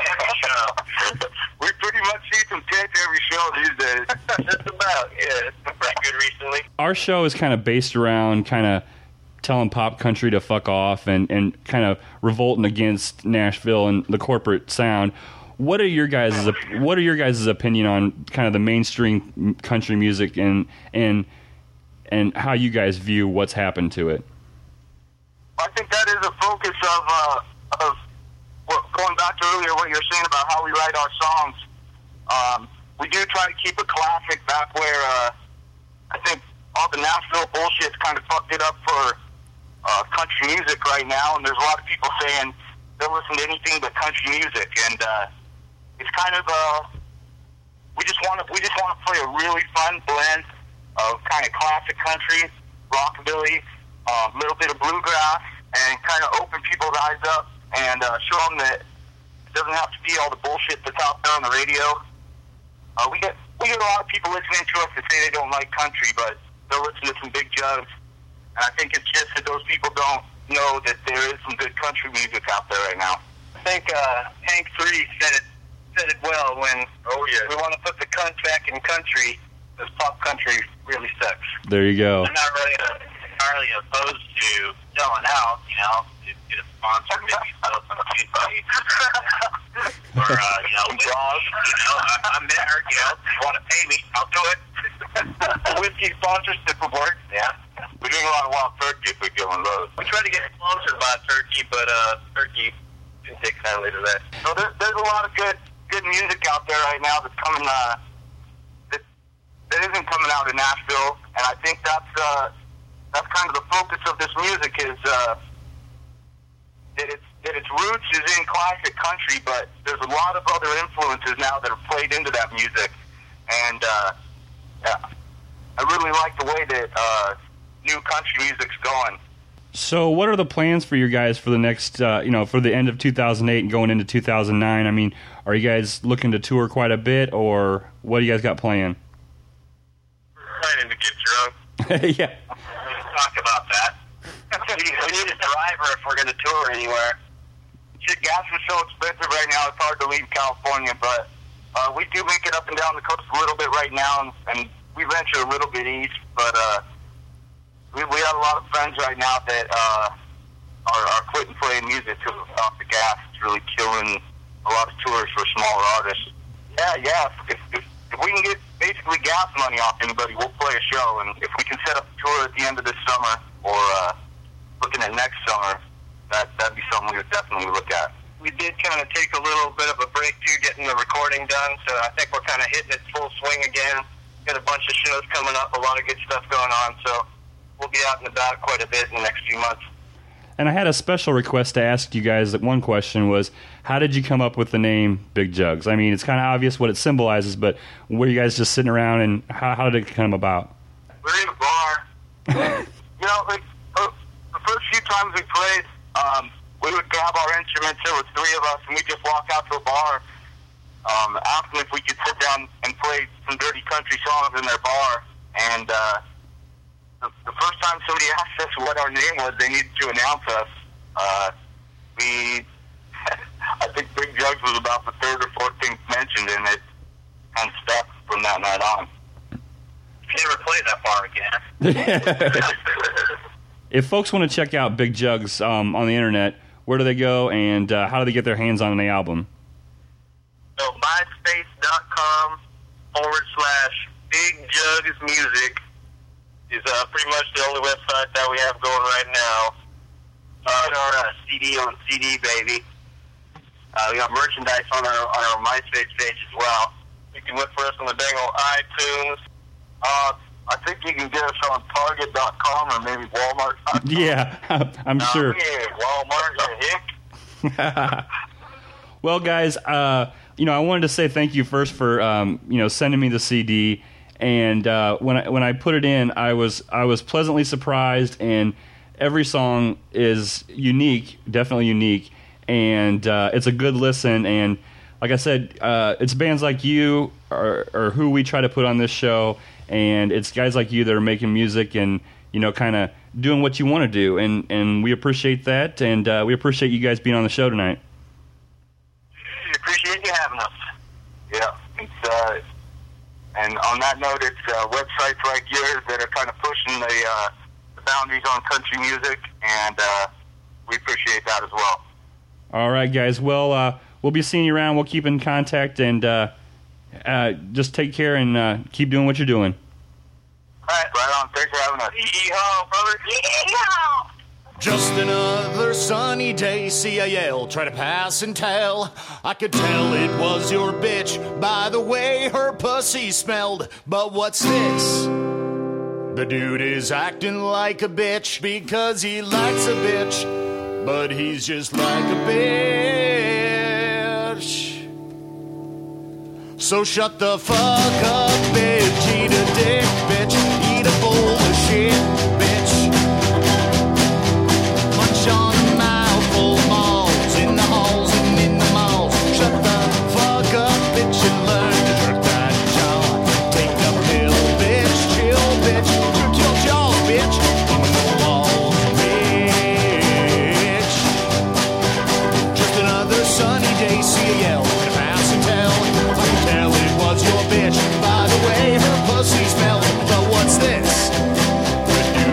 We pretty much see some tits every show these days. Just about. Yeah, it's been pretty good recently. Our show is kind of based around kind of telling pop country to fuck off and, and kind of revolting against Nashville and the corporate sound. What are your guys' what are your guys' opinion on kind of the mainstream country music and and and how you guys view what's happened to it? I think that is a focus of uh, of what, going back to earlier what you were saying about how we write our songs. Um, we do try to keep it classic back where uh, I think all the Nashville bullshit's kind of fucked it up for uh, country music right now, and there's a lot of people saying they'll listen to anything but country music, and uh, it's kind of uh, we just want to we just want to play a really fun blend of kind of classic country, rockabilly, a uh, little bit of bluegrass, and kind of open people's eyes up and uh, show them that it doesn't have to be all the bullshit that's out there on the radio. Uh, we get we get a lot of people listening to us that say they don't like country, but they'll listen to some Big Jugs, and I think it's just that those people don't know that there is some good country music out there right now. I think uh, Hank three said it said it well when oh yeah we want to put the cunt back in country, because pop country really sucks. There you go. I'm not really uh, entirely opposed to selling out, you know, to get a sponsor, maybe sell some feedback. or, uh, you know, blogs, you know, I, I'm there, you know, if you want to pay me, I'll do it. Whiskey sponsorship would work, yeah. We're doing a lot of wild turkey if we give them those. We tried to get sponsored by turkey, but uh, turkey didn't take kindly to that. So there, there's a lot of good good music out there right now that's coming, uh, that, that isn't coming out in Nashville, and I think that's uh, that's kind of the focus of this music is uh, that its that its roots is in classic country, but there's a lot of other influences now that are played into that music, and uh, yeah, I really like the way that uh, new country music's going. So, what are the plans for you guys for the next, uh, you know, for the end of two thousand eight and going into two thousand nine? I mean, are you guys looking to tour quite a bit, or what do you guys got planned? We're planning to get drunk. Yeah. Talk about that. we, we need a driver if we're going to tour anywhere. Shit, gas is so expensive right now, it's hard to leave California, but uh, we do make it up and down the coast a little bit right now, and, and we venture a little bit east, but uh, we, we have a lot of friends right now that uh, are, are quitting playing music to off the gas. It's really killing a lot of tours for smaller artists. Yeah, yeah, if, if, if we can get basically gas money off anybody, we'll play a show, and if we can set up a tour at the end of this summer, or uh, looking at next summer, that, that'd be something we would definitely look at. We did kind of take a little bit of a break, too, getting the recording done, so I think we're kind of hitting it full swing again. Got a bunch of shows coming up, a lot of good stuff going on, so we'll be out and about quite a bit in the next few months. And I had a special request to ask you guys. That one question was, how did you come up with the name Big Jugs? I mean, it's kind of obvious what it symbolizes, but were you guys just sitting around, and how, how did it come about? We're in a bar. You know, like, uh, the first few times we played, um, we would grab our instruments. There were three of us, and we'd just walk out to a bar, um, ask them if we could sit down and play some dirty country songs in their bar. And uh, the, the first time somebody asked us what our name was, they needed to announce us. Uh, we, I think Big Jugs was about the third or fourth thing mentioned, and it kind of stuck from that night on. We never played that bar again. If folks want to check out Big Jugs um, on the internet, where do they go, and uh, how do they get their hands on the album? So myspace.com forward slash Big Jugs Music is uh, pretty much the only website that we have going right now. Uh, put our uh, C D on C D, baby. Uh, we got merchandise on our on our MySpace page as well. You can look for us on the dang old iTunes. Uh, I think you can get us on Target dot com or maybe Walmart dot com. Yeah, I'm uh, sure. Yeah, Walmart, you hick. Well, guys, uh, you know, I wanted to say thank you first for um, you know, sending me the C D, and uh, when I when I put it in, I was I was pleasantly surprised, and every song is unique, definitely unique, and uh, it's a good listen. And like I said, uh, it's bands like you or, or who we try to put on this show, and it's guys like you that are making music and, you know, kind of doing what you want to do, and and we appreciate that, and uh, we appreciate you guys being on the show tonight. We appreciate you having us. Yeah, it's, uh, and on that note, it's uh, websites like yours that are kind of pushing the, uh, the boundaries on country music, and uh, we appreciate that as well. All right, guys. Well, uh, we'll be seeing you around. We'll keep in contact, and uh, uh, just take care and uh, keep doing what you're doing. All right, right on. Thanks for having us. Yee-haw, brother. Yee-haw! Just another sunny day, C A L, try to pass and tell. I could tell it was your bitch by the way her pussy smelled. But what's this? The dude is acting like a bitch because he likes a bitch, but he's just like a bitch. So shut the fuck up, bitch. Eat a dick, bitch. Eat a bowl of shit, bitch. Munch on a mouthful of malls in the halls and in the malls. Shut the fuck up, bitch, and learn to jerk that jaw. Take a pill, bitch. Chill, bitch. Jerk your jaw, bitch. On the walls, bitch. Just another sunny day, C A L. Pass and tell. I can tell it was your bitch by the way her pussy smelled. But what's this? The dude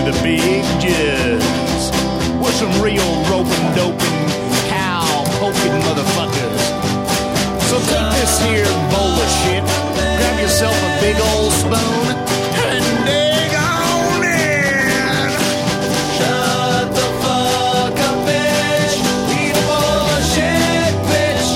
the big jizz. We're some real roping, doping, cow poking motherfuckers. So take this here bowl of shit, grab yourself a big old spoon, and dig on in. Shut the fuck up, bitch. Eat a bowl of shit, bitch.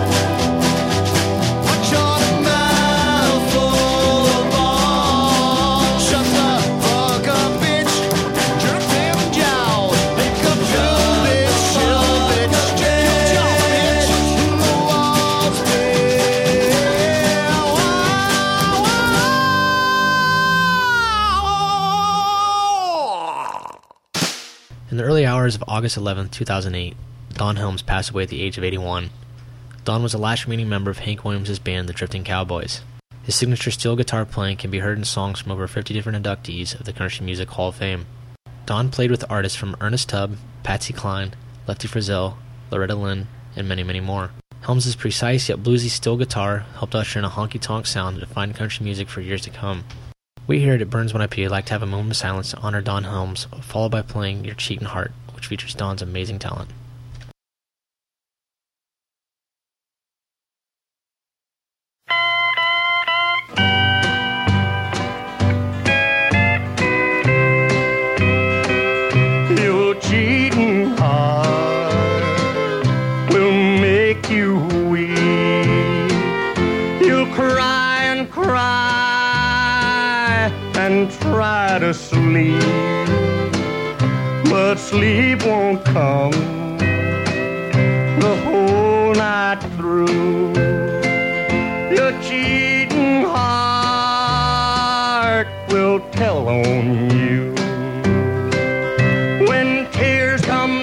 Put your mouth full of balls. Shut the fuck up, bitch. Jerk them jaws. Make up your bitch, your bitch. Jerk your jaw, bitch. The walls, In the early hours of August eleventh, two thousand eight, Don Helms passed away at the age of eighty-one. Don was the last remaining member of Hank Williams' band, the Drifting Cowboys. His signature steel guitar playing can be heard in songs from over fifty different inductees of the Country Music Hall of Fame. Don played with artists from Ernest Tubb, Patsy Cline, Lefty Frizzell, Loretta Lynn, and many, many more. Helms' precise yet bluesy steel guitar helped usher in a honky-tonk sound that defined country music for years to come. We here at Burns When I Pee like to have a moment of silence to honor Don Helms, followed by playing Your Cheatin' Heart, which features Don's amazing talent. Your cheating heart will make you weep. You'll cry and cry and try to sleep, but sleep won't come the whole night through. Your cheating heart will tell on you. When tears come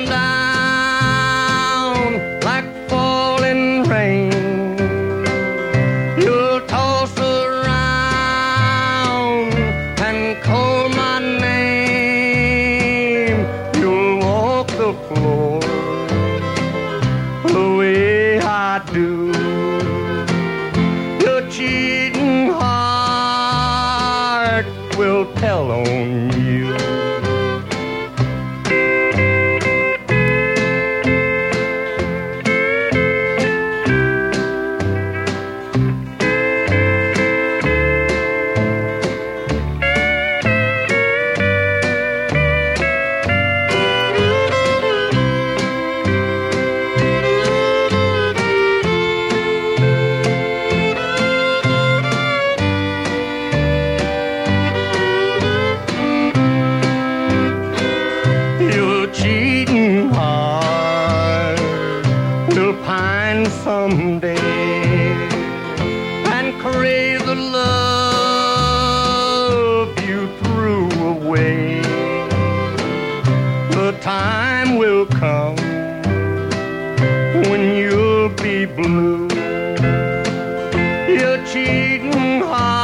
down like falling rain, you'll toss around and call my name. You'll walk the floor the way I do. Your cheating heart will tell on you. Your cheating heart will pine someday and crave the love you threw away. The time will come when you'll be blue. Your cheating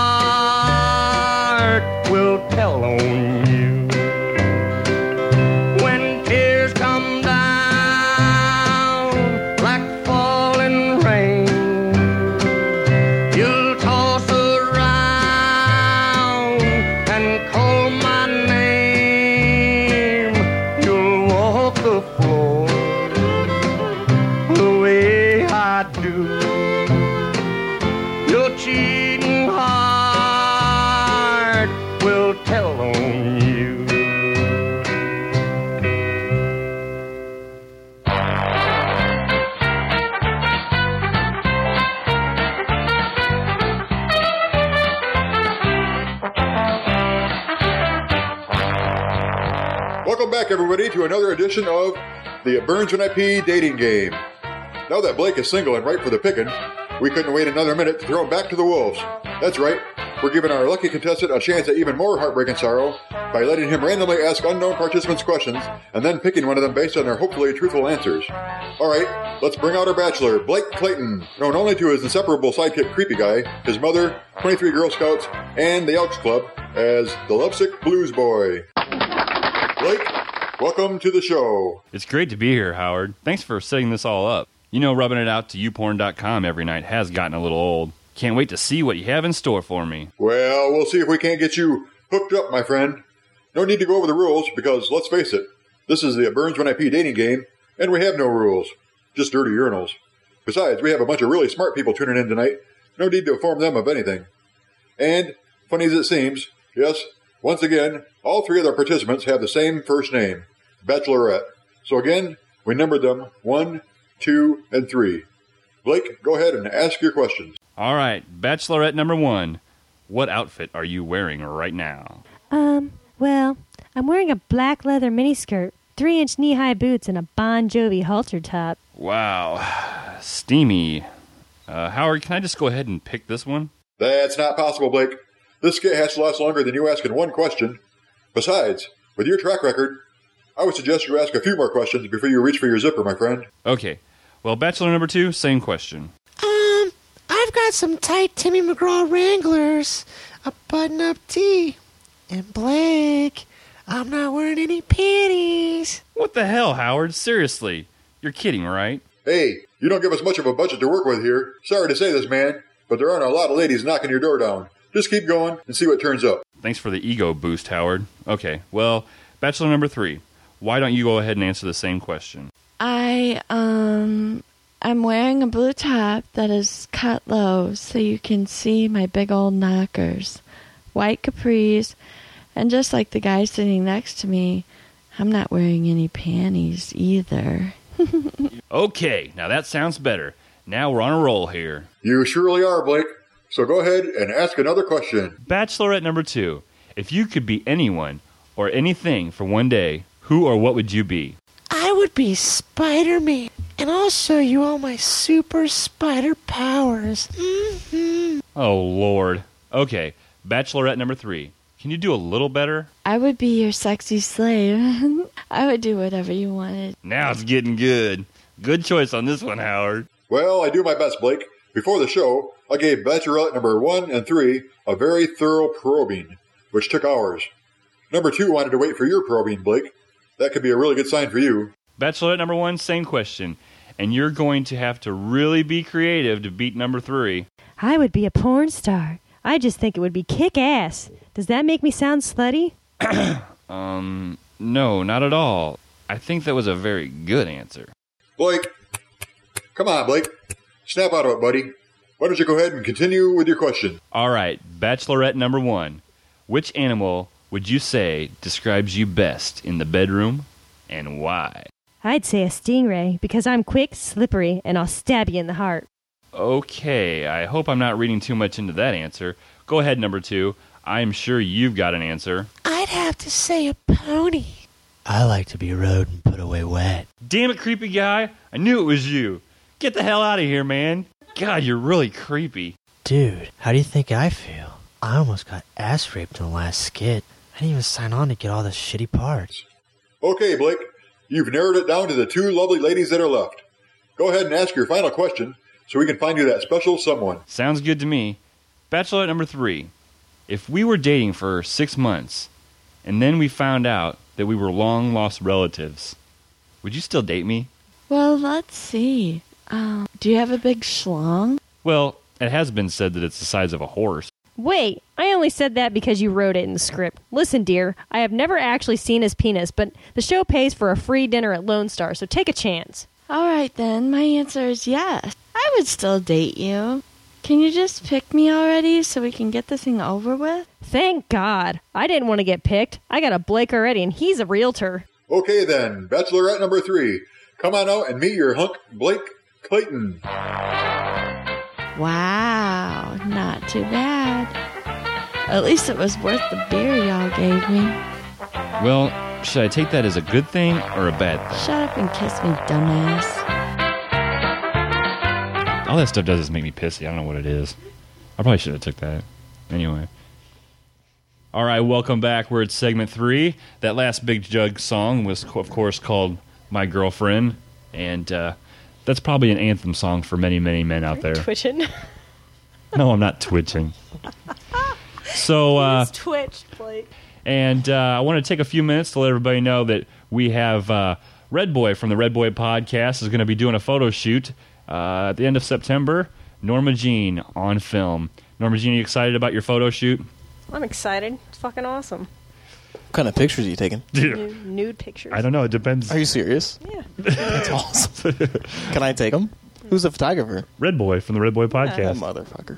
heart will tell on you. When tears come down like falling rain, you'll toss around and call my name. You'll walk the floor the way I do. Your cheating heart will tell on you. Welcome back, everybody, to another edition of the Burns When I Pee dating game. Now that Blake is single and ripe for the picking, we couldn't wait another minute to throw him back to the wolves. That's right, we're giving our lucky contestant a chance at even more heartbreaking sorrow by letting him randomly ask unknown participants questions and then picking one of them based on their hopefully truthful answers. All right, let's bring out our bachelor, Blake Clayton, known only to his inseparable sidekick Creepy Guy, his mother, twenty-three Girl Scouts, and the Elks Club as the Lovesick Blues Boy. Blake, welcome to the show. It's great to be here, Howard. Thanks for setting this all up. You know, rubbing it out to you porn dot com every night has gotten a little old. Can't wait to see what you have in store for me. Well, we'll see if we can't get you hooked up, my friend. no need to go over the rules because, let's face it, this is the Burns When I Pee dating game, and we have no rules. Just dirty urinals. Besides, we have a bunch of really smart people tuning in tonight. No need to inform them of anything. And, funny as it seems, yes, once again, all three of the participants have the same first name, Bachelorette. So again, we numbered them one, two, and three. Blake, go ahead and ask your questions. All right, Bachelorette number one. What outfit are you wearing right now? Um, well, I'm wearing a black leather miniskirt, three-inch knee-high boots, and a Bon Jovi halter top. Wow, steamy. Uh, Howard, can I just go ahead and pick this one? That's not possible, Blake. This skit has to last longer than you asking one question. Besides, with your track record, I would suggest you ask a few more questions before you reach for your zipper, my friend. Okay. Well, Bachelor number two, same question. Um, I've got some tight Timmy McGraw Wranglers, a button-up tee, and Blake, I'm not wearing any panties. What the hell, Howard? Seriously. You're kidding, right? Hey, you don't give us much of a budget to work with here. Sorry to say this, man, but there aren't a lot of ladies knocking your door down. Just keep going and see what turns up. Thanks for the ego boost, Howard. Okay, well, Bachelor number three. Why don't you go ahead and answer the same question? I, um, I'm wearing a blue top that is cut low so you can see my big old knockers. White capris, and just like the guy sitting next to me, I'm not wearing any panties either. Okay, now that sounds better. Now we're on a roll here. You surely are, Blake. So go ahead and ask another question. Bachelorette number two. If you could be anyone or anything for one day, who or what would you be? I would be Spider-Man, and I'll show you all my super spider powers. Mm-hmm. Oh, Lord. Okay, Bachelorette number three. Can you do a little better? I would be your sexy slave. I would do whatever you wanted. Now it's getting good. Good choice on this one, Howard. Well, I do my best, Blake. Before the show, I gave Bachelorette number one and three a very thorough probing, which took hours. Number two wanted to wait for your probing, Blake. That could be a really good sign for you. Bachelorette number one, same question. And you're going to have to really be creative to beat number three. I would be a porn star. I just think it would be kick-ass. Does that make me sound slutty? um, no, not at all. I think that was a very good answer. Blake, come on, Blake. Snap out of it, buddy. Why don't you go ahead and continue with your question? All right, Bachelorette number one. Which animal would you say describes you best in the bedroom, and why? I'd say a stingray, because I'm quick, slippery, and I'll stab you in the heart. Okay, I hope I'm not reading too much into that answer. Go ahead, number two. I'm sure you've got an answer. I'd have to say a pony. I like to be rode and put away wet. Damn it, creepy guy. I knew it was you. Get the hell out of here, man. God, you're really creepy. Dude, how do you think I feel? I almost got ass raped in the last skit. I didn't even sign on to get all the shitty parts. Okay, Blake. You've narrowed it down to the two lovely ladies that are left. Go ahead and ask your final question so we can find you that special someone. Sounds good to me. Bachelorette number three. If we were dating for six months, and then we found out that we were long-lost relatives, would you still date me? Well, let's see. Um, do you have a big schlong? Well, it has been said that it's the size of a horse. Wait, I only said that because you wrote it in the script. Listen, dear, I have never actually seen his penis, but the show pays for a free dinner at Lone Star, so take a chance. All right, then. My answer is yes. I would still date you. Can you just pick me already so we can get this thing over with? Thank God. I didn't want to get picked. I got a Blake already, and he's a realtor. Okay, then. Bachelorette number three. Come on out and meet your hunk, Blake Clayton. Wow, not too bad. At least it was worth the beer y'all gave me. Well, should I take that as a good thing or a bad thing? Shut up and kiss me, dumbass. All that stuff does is make me pissy. I don't know what it is. I probably should have took that. Anyway. All right, welcome back. We're at segment three. That last Big Jug song was, of course, called My Girlfriend. And uh, that's probably an anthem song for many, many men out there. Twitching. No, I'm not twitching. So, uh, twitch, Blake. And uh, I want to take a few minutes to let everybody know that we have uh, Red Boy from the Red Boy Podcast is going to be doing a photo shoot uh, at the end of September. Norma Jean on film. Norma Jean, are you excited about your photo shoot? I'm excited. It's fucking awesome. What kind of pictures are you taking? Nude, nude pictures. I don't know. It depends. Are you serious? Yeah. That's awesome. Can I take them? Who's the photographer? Red Boy from the Red Boy That podcast. motherfucker.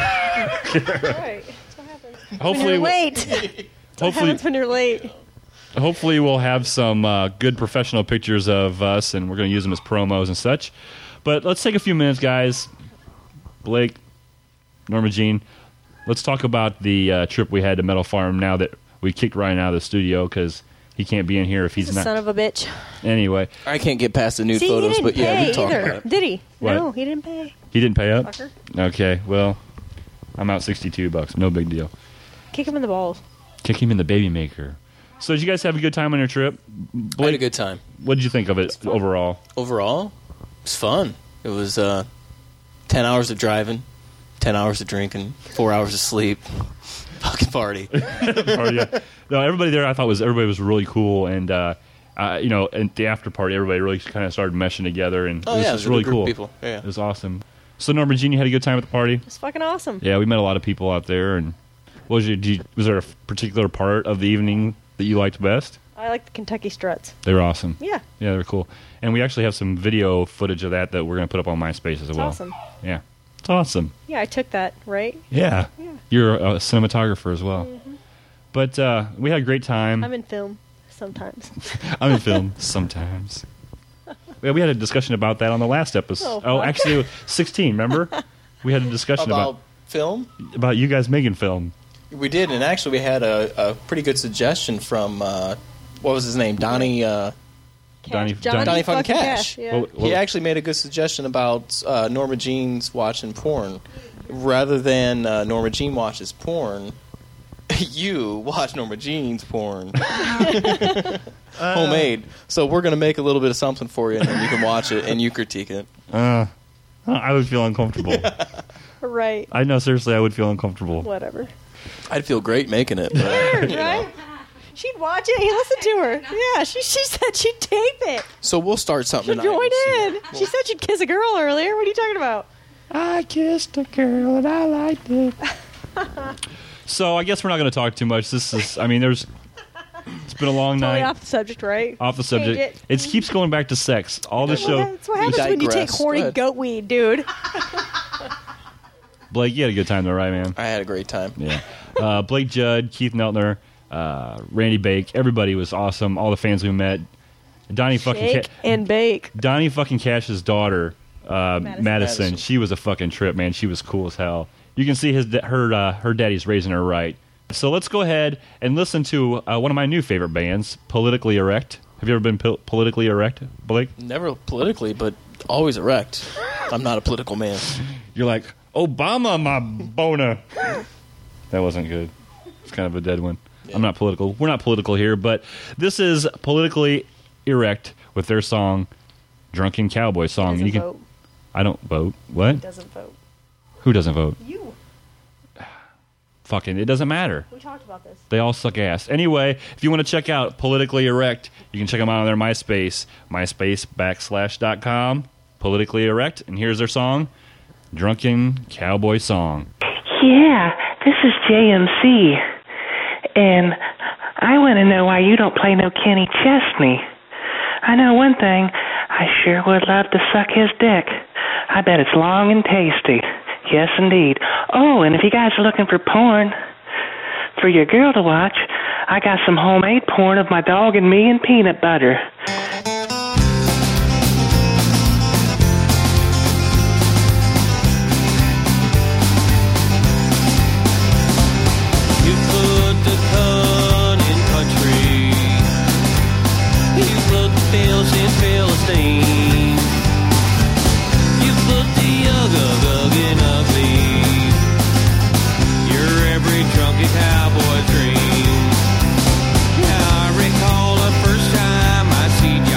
Right. That's what happens. Hopefully, when you're late. That's what hopefully- happens when you're late. Hopefully, we'll have some uh, good professional pictures of us, and we're going to use them as promos and such. But let's take a few minutes, guys. Blake, Norma Jean, let's talk about the uh, trip we had to Metal Farm now that we kicked Ryan out of the studio because he can't be in here if he's, He's a not. son of a bitch. Anyway, I can't get past the nude See, photos, he didn't but yeah, pay we talked either. about it. Did he? What? No, he didn't pay. he didn't pay up? Fucker. Okay, well, I'm out sixty-two bucks. No big deal. Kick him in the balls. Kick him in the baby maker. So did you guys have a good time on your trip? Blake, I had a good time. What did you think of it overall? Overall, it was fun. It was uh, ten hours of driving, ten hours of drinking, four hours of sleep. Fucking party. Party, yeah. No, everybody there I thought was everybody was really cool, and uh, uh, you know, at the after party, everybody really kind of started meshing together, and Oh, it was yeah, just it was a really good group cool. of people. Yeah. It was awesome. So, Norma Jean, you had a good time at the party? It's fucking awesome. Yeah, we met a lot of people out there, and what was your? Did you, was there a particular part of the evening that you liked best? I like the Kentucky Struts. They were awesome. Yeah. Yeah, they were cool, and we actually have some video footage of that that we're going to put up on MySpace as It's well. awesome. Yeah, it's awesome. Yeah, I took that, right? Yeah, Yeah. you're a cinematographer as well. Mhm. But uh, we had a great time. I'm in film sometimes. I'm in film sometimes. Yeah, we had a discussion about that on the last episode. Oh, Oh, fuck. actually, it was sixteen. Remember? We had a discussion About about film? about you guys making film. We did, and actually, we had a, a pretty good suggestion from uh, what was his name, Donnie. Uh, Donnie, Johnny Donnie Fucking fucking Cash. Cash, yeah. What- what- He actually made a good suggestion about uh, Norma Jean's watching porn. Rather than uh, Norma Jean watches porn, you watch Norma Jean's porn. Homemade. So we're going to make a little bit of something for you, and then you can watch it and you critique it. Uh, I would feel uncomfortable. Right. I know, seriously, I would feel uncomfortable. Whatever. I'd feel great making it. But, Weird, you know. right? She'd watch it. He listened to her. Yeah, she she said she'd tape it. So we'll start something She'd tonight. join in. She said she'd kiss a girl earlier. What are you talking about? I kissed a girl and I liked it. So I guess we're not going to talk too much. This is, I mean, there's, it's been a long Totally night. off the subject, right? Off the Change subject. it. It keeps going back to sex. All the That's what show. hap- That's what happens when you take digress. Go horny ahead. goat weed, dude. Blake, you had a good time though, right, man? I had a great time. Yeah. Uh, Blake Judd, Keith Neltner, uh, Randy Bake, everybody was awesome. All the fans we met. Donnie fucking Shake Ca- and bake. Donnie fucking Cash's daughter, uh, Madison. Madison. She was a fucking trip, man. She was cool as hell. You can see his da- her uh, her daddy's raising her right. So let's go ahead and listen to uh, one of my new favorite bands, Politically Erect. Have you ever been pol- politically erect, Blake? Never politically, but always erect. I'm not a political man. You're like, Obama, my boner. That wasn't good. It's kind of a dead one. I'm not political. We're not political here, but this is Politically Erect with their song, Drunken Cowboy Song. Doesn't and you can, vote. I don't vote. What? Doesn't vote. Who doesn't vote? You. Fucking, it doesn't matter. We talked about this. They all suck ass. Anyway, if you want to check out Politically Erect, you can check them out on their MySpace, MySpace backslash dot com, Politically Erect, and here's their song, Drunken Cowboy Song. Yeah, this is J M C, and I want to know why you don't play no Kenny Chesney. I know one thing, I sure would love to suck his dick. I bet it's long and tasty. Yes, indeed. Oh, and if you guys are looking for porn for your girl to watch, I got some homemade porn of my dog and me and peanut butter. You put the cunt in country. You put the pills in Philistine. You put the ugg ugg in ugly. You're every drunken cowboy dream. Yeah, I recall the first time I see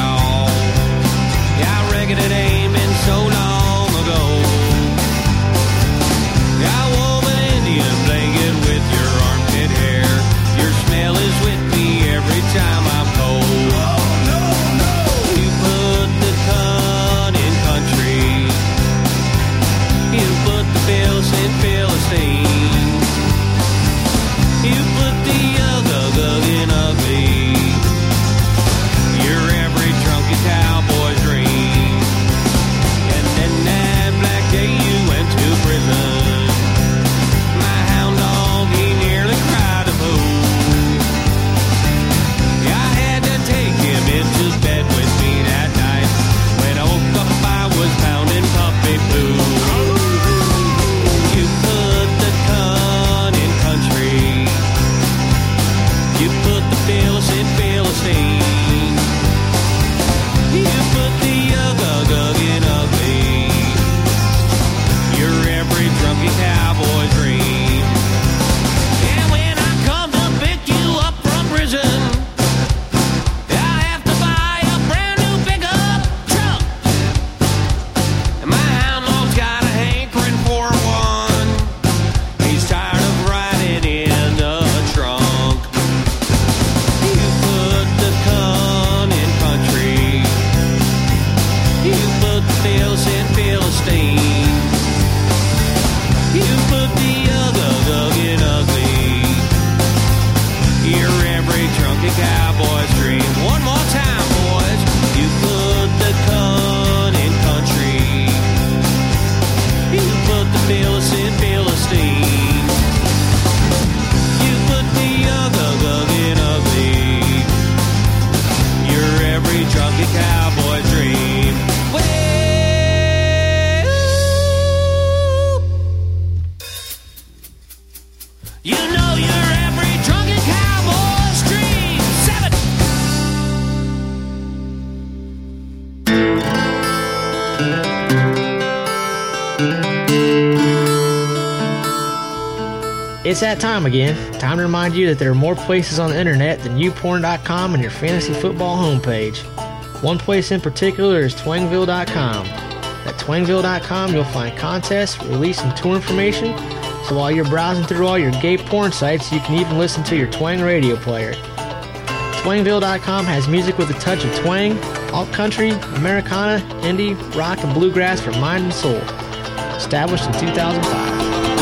It's that time again. Time to remind you that there are more places on the internet than you porn dot com and your fantasy football homepage. One place in particular is Twangville dot com. At Twangville dot com, you'll find contests, release, and tour information. So while you're browsing through all your gay porn sites, you can even listen to your Twang radio player. Twangville dot com has music with a touch of twang, alt country, Americana, indie, rock, and bluegrass for mind and soul. Established in two thousand five.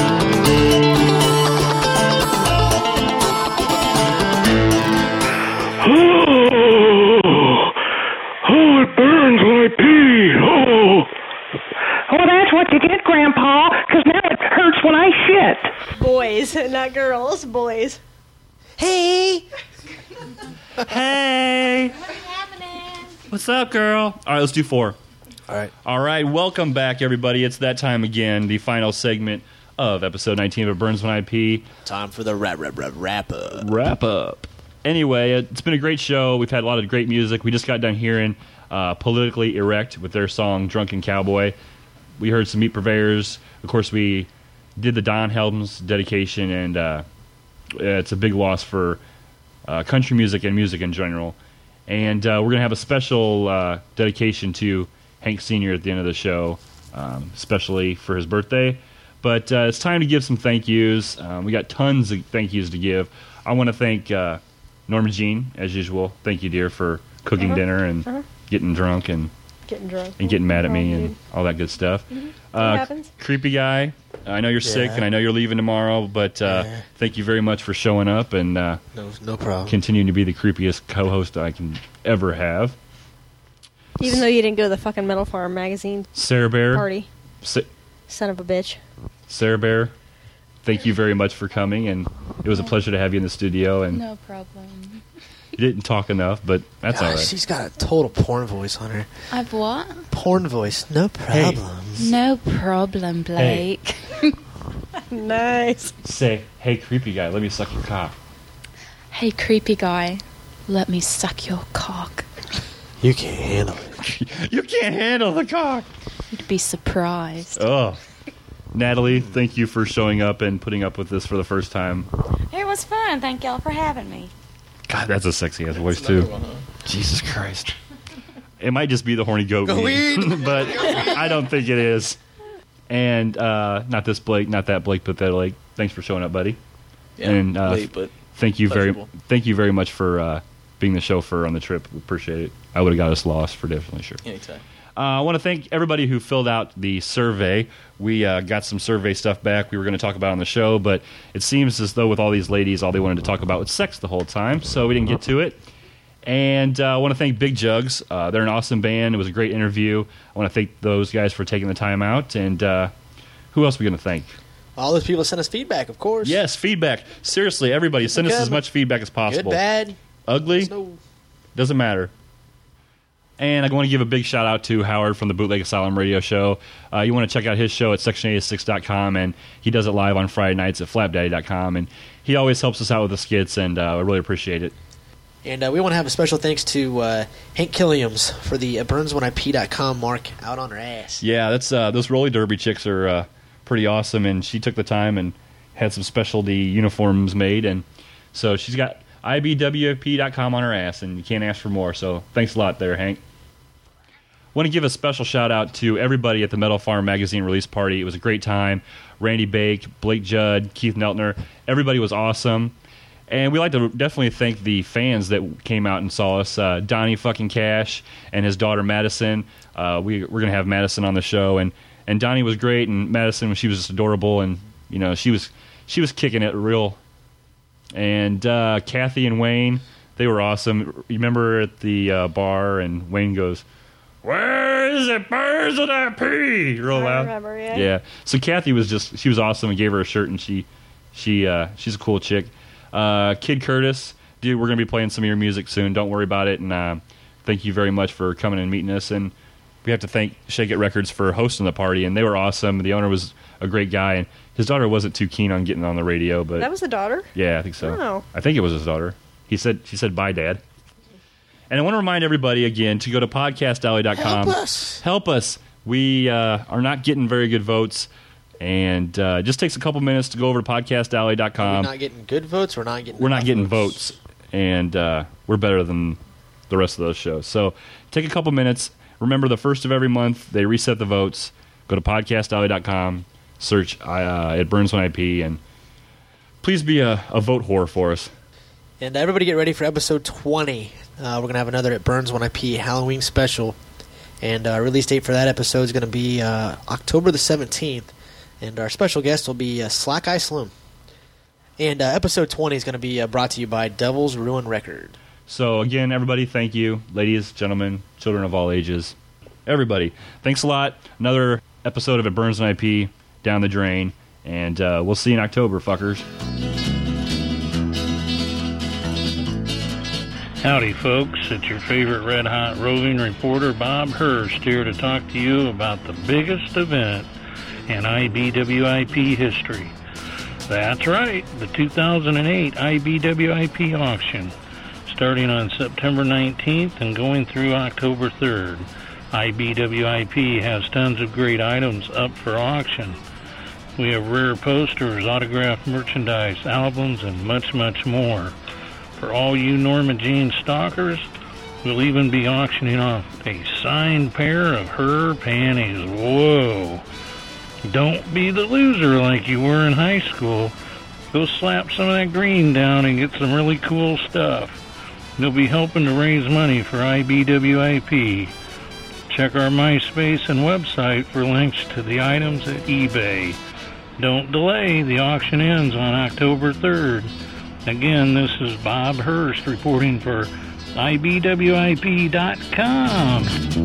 Oh, oh, it burns when I pee. Oh. Well, that's what you get, Grandpa, because now it hurts when I shit. Boys, not girls, boys. Hey! Hey! What's up, girl? All right, let's do four. All right. All right, welcome back, everybody. It's that time again, the final segment of episode nineteen of It Burns When I Pee. Time for the wrap, wrap, wrap, wrap up. Wrap up. Anyway, it's been a great show. We've had a lot of great music. We just got done hearing uh, Politically Erect with their song Drunken Cowboy. We heard some Meat Purveyors. Of course, we did the Don Helms dedication, and uh, it's a big loss for uh, country music and music in general. And uh, we're going to have a special uh, dedication to Hank Senior at the end of the show, um, especially for his birthday. But uh, it's time to give some thank yous. Um, we got tons of thank yous to give. I want to thank uh, Norma Jean, as usual. Thank you, dear, for cooking Uh-huh. dinner and Uh-huh. getting drunk and Getting drunk. and getting mad at me Oh, and dude. all that good stuff. Mhm. Uh, That happens. Creepy guy. I know you're sick Yeah. and I know you're leaving tomorrow, but uh, Yeah. thank you very much for showing up and uh, No, no problem. continuing to be the creepiest co-host I can ever have. Even though you didn't go to the fucking Metal Farm magazine Sarah Bear. party. Sa- Son of a bitch. Sarah Bear, thank you very much for coming, and it was a pleasure to have you in the studio. And No problem. you didn't talk enough, but that's Gosh, all right. She's got a total porn voice on her. I've what? Porn voice, no problem. No problem, Blake. Nice. Say, hey, creepy guy, let me suck your cock. Hey, creepy guy, let me suck your cock. You can't handle it. You can't handle the cock. You'd be surprised. Oh, Natalie, thank you for showing up and putting up with this for the first time. It was fun. Thank y'all for having me. God, that's a sexy ass voice too. Jesus Christ. It might just be the horny goat Go weed, but I don't think it is. And uh, not this Blake, not that Blake, but that Blake. Thanks for showing up, buddy. Yeah, and uh, late, but thank you very, pleasurable. thank you very much for uh, being the chauffeur on the trip. We appreciate it. I would have got us lost for definitely sure. Anytime. Uh, I want to thank everybody who filled out the survey. We uh, got some survey stuff back we were going to talk about on the show, but it seems as though with all these ladies, all they wanted to talk about was sex the whole time, so we didn't get to it. And uh, I want to thank Big Jugs. Uh, they're an awesome band. It was a great interview. I want to thank those guys for taking the time out. And uh, who else are we going to thank? All those people send us feedback, of course. Yes, feedback. Seriously, everybody, send us Okay. as much feedback as possible. Good, bad. Ugly, No. doesn't matter. And I want to give a big shout out to Howard from the Bootleg Asylum radio show. Uh, you want to check out his show at section eighty-six dot com, and he does it live on Friday nights at flapdaddy dot com. And he always helps us out with the skits, and uh, I really appreciate it. And uh, we want to have a special thanks to uh, Hank Killiams for the uh, burns when I pee dot com mark out on her ass. Yeah, that's uh, those roller derby chicks are uh, pretty awesome, and she took the time and had some specialty uniforms made, and so she's got I B W F P dot com on her ass, and you can't ask for more. So thanks a lot there, Hank. Want to give a special shout out to everybody at the Metal Farm magazine release party. It was a great time. Randy Bake, Blake Judd, Keith Neltner, everybody was awesome. And we like to definitely thank the fans that came out and saw us. Uh, Donnie fucking Cash and his daughter Madison. Uh, we, we're going to have Madison on the show. And, and Donnie was great, and Madison, she was just adorable. And, you know, she was she was kicking it real. And uh, Kathy and Wayne, they were awesome. You remember at the uh, bar, and Wayne goes, "Where is it? Burns when I pee?" Real I loud. remember, yeah. Yeah. So Kathy was just, she was awesome. I gave her a shirt, and she, she, uh, she's a cool chick. Uh, Kid Curtis, dude, we're gonna be playing some of your music soon. Don't worry about it. And uh, thank you very much for coming and meeting us. And we have to thank Shake It Records for hosting the party, and they were awesome. The owner was a great guy, and his daughter wasn't too keen on getting on the radio, but That was the daughter? yeah, I think so. Oh. I think it was his daughter. He said, she said, "Bye, Dad." And I want to remind everybody again to go to podcast alley dot com. Help us. Help us. We uh, are not getting very good votes. And uh, it just takes a couple minutes to go over to podcast alley dot com. We're not getting good votes. We're not getting. We're not enough getting votes. votes, and uh, we're better than the rest of those shows. So take a couple minutes. Remember, the first of every month, they reset the votes. Go to podcast alley dot com, search uh, It Burns When I Pee, and please be a, a vote whore for us. And everybody get ready for episode twenty. Uh, we're going to have another It Burns When I Pee Halloween special. And our uh, release date for that episode is going to be uh, October the seventeenth. And our special guest will be uh, Slack Eye Slim. And uh, episode twenty is going to be uh, brought to you by Devil's Ruin Record. So, again, everybody, thank you. Ladies, gentlemen, children of all ages, everybody. Thanks a lot. Another episode of It Burns When I Pee down the drain. And uh, we'll see you in October, fuckers. Howdy, folks. It's your favorite red-hot roving reporter, Bob Hurst, here to talk to you about the biggest event in I B W I P history. That's right, the two thousand eight I B W I P auction. Starting on September nineteenth and going through October third. I B W I P has tons of great items up for auction. We have rare posters, autographed merchandise, albums, and much, much more. For all you Norma Jean stalkers, we'll even be auctioning off a signed pair of her panties. Whoa! Don't be the loser like you were in high school. Go slap some of that green down and get some really cool stuff. You'll be helping to raise money for I B W I P. Check our MySpace and website for links to the items at eBay. Don't delay, the auction ends on October third. Again, this is Bob Hurst reporting for I B W I P dot com.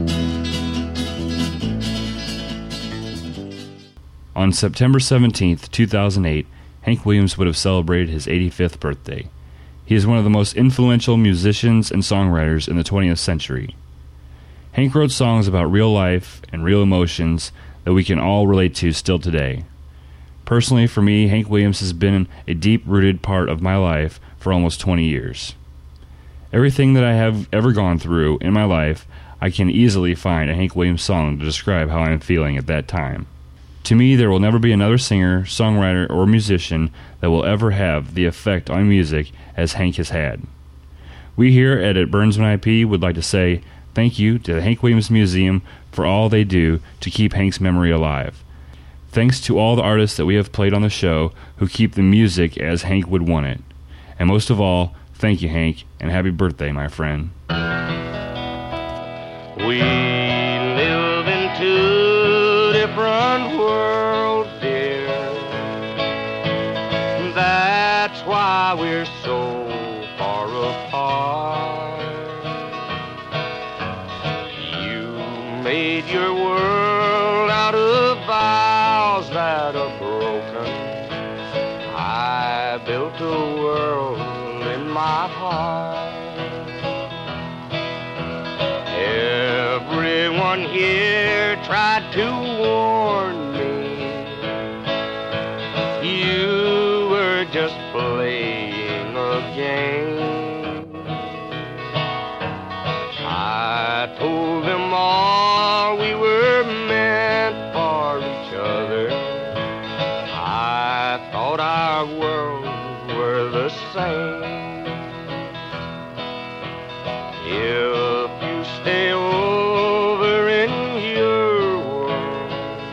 On September seventeenth, two thousand eight, Hank Williams would have celebrated his eighty-fifth birthday. He is one of the most influential musicians and songwriters in the twentieth century. Hank wrote songs about real life and real emotions that we can all relate to still today. Personally, for me, Hank Williams has been a deep-rooted part of my life for almost twenty years. Everything that I have ever gone through in my life, I can easily find a Hank Williams song to describe how I am feeling at that time. To me, there will never be another singer, songwriter, or musician that will ever have the effect on music as Hank has had. We here at It Burns When I Pee would like to say thank you to the Hank Williams Museum for all they do to keep Hank's memory alive. Thanks to all the artists that we have played on the show who keep the music as Hank would want it. And most of all, thank you, Hank, and happy birthday, my friend. We live in two different worlds, dear. That's why we're so far apart. You made your world out of vows that are broken. I built a world in my heart. Everyone here tried to warn me. You were just playing a game. I told them all we were meant for each other. I thought our worlds were the same. If you stay over in your world,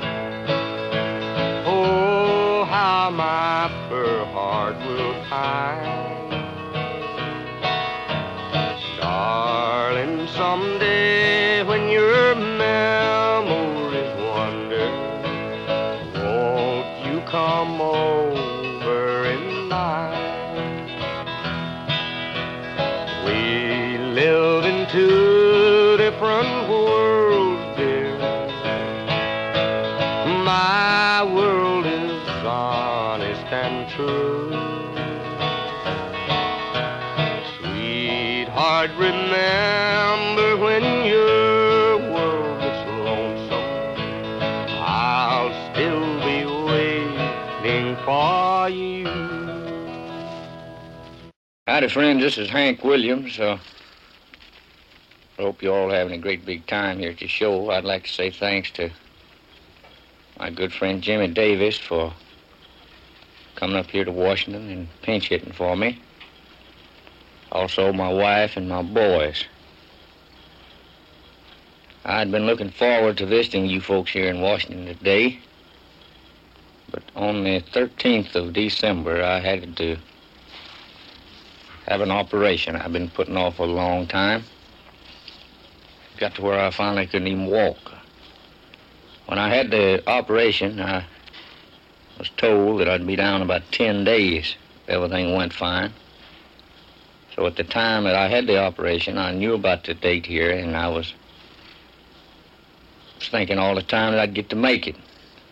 oh, how my poor heart will pine. Darling, someday when your memories wander, won't you come over in mine? We live in two different worlds, dear. My world is honest and true. Sweetheart, remember when your world gets lonesome, I'll still be waiting for you. Howdy, friends. This is Hank Williams. Uh, I hope you're all having a great big time here at the show. I'd like to say thanks to my good friend Jimmy Davis for coming up here to Washington and pinch hitting for me. Also, my wife and my boys. I'd been looking forward to visiting you folks here in Washington today, but on the thirteenth of December, I had to have an operation I've been putting off a long time. Got to where I finally couldn't even walk. When I had the operation, I was told that I'd be down about ten days if everything went fine. So at the time that I had the operation, I knew about the date here, and I was, was thinking all the time that I'd get to make it.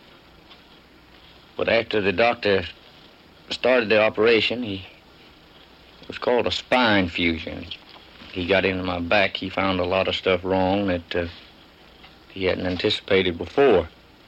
But after the doctor started the operation, he it was called a spine fusion. He got into my back. He found a lot of stuff wrong that uh, he hadn't anticipated before.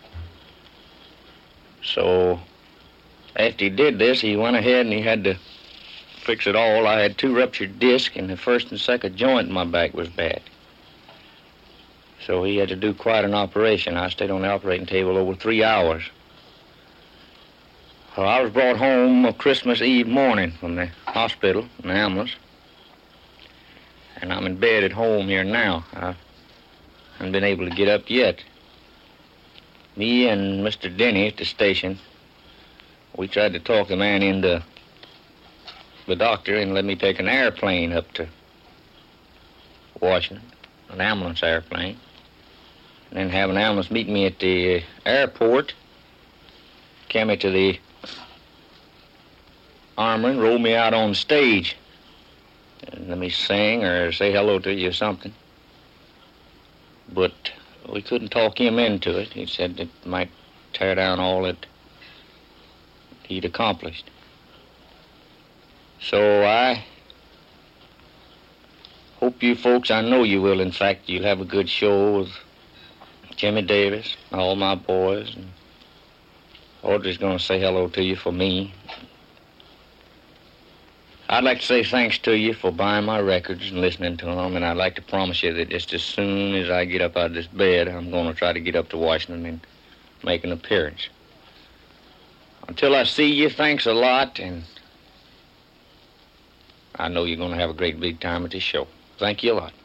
So after he did this, he went ahead and he had to fix it all. I had two ruptured discs, and the first and second joint in my back was bad. So he had to do quite an operation. I stayed on the operating table over three hours. Well, I was brought home on Christmas Eve morning from the hospital in the ambulance. And I'm in bed at home here now. I haven't been able to get up yet. Me and Mister Denny at the station, we tried to talk the man into the doctor and let me take an airplane up to Washington, an ambulance airplane, and then have an ambulance meet me at the airport, carry me to the armory and roll me out on stage and let me sing or say hello to you or something. But we couldn't talk him into it. He said it might tear down all that he'd accomplished. So I hope you folks, I know you will, in fact, you'll have a good show with Jimmy Davis, all my boys, and Audrey's going to say hello to you for me. I'd like to say thanks to you for buying my records and listening to them, and I'd like to promise you that just as soon as I get up out of this bed, I'm going to try to get up to Washington and make an appearance. Until I see you, thanks a lot, and I know you're going to have a great big time at this show. Thank you a lot.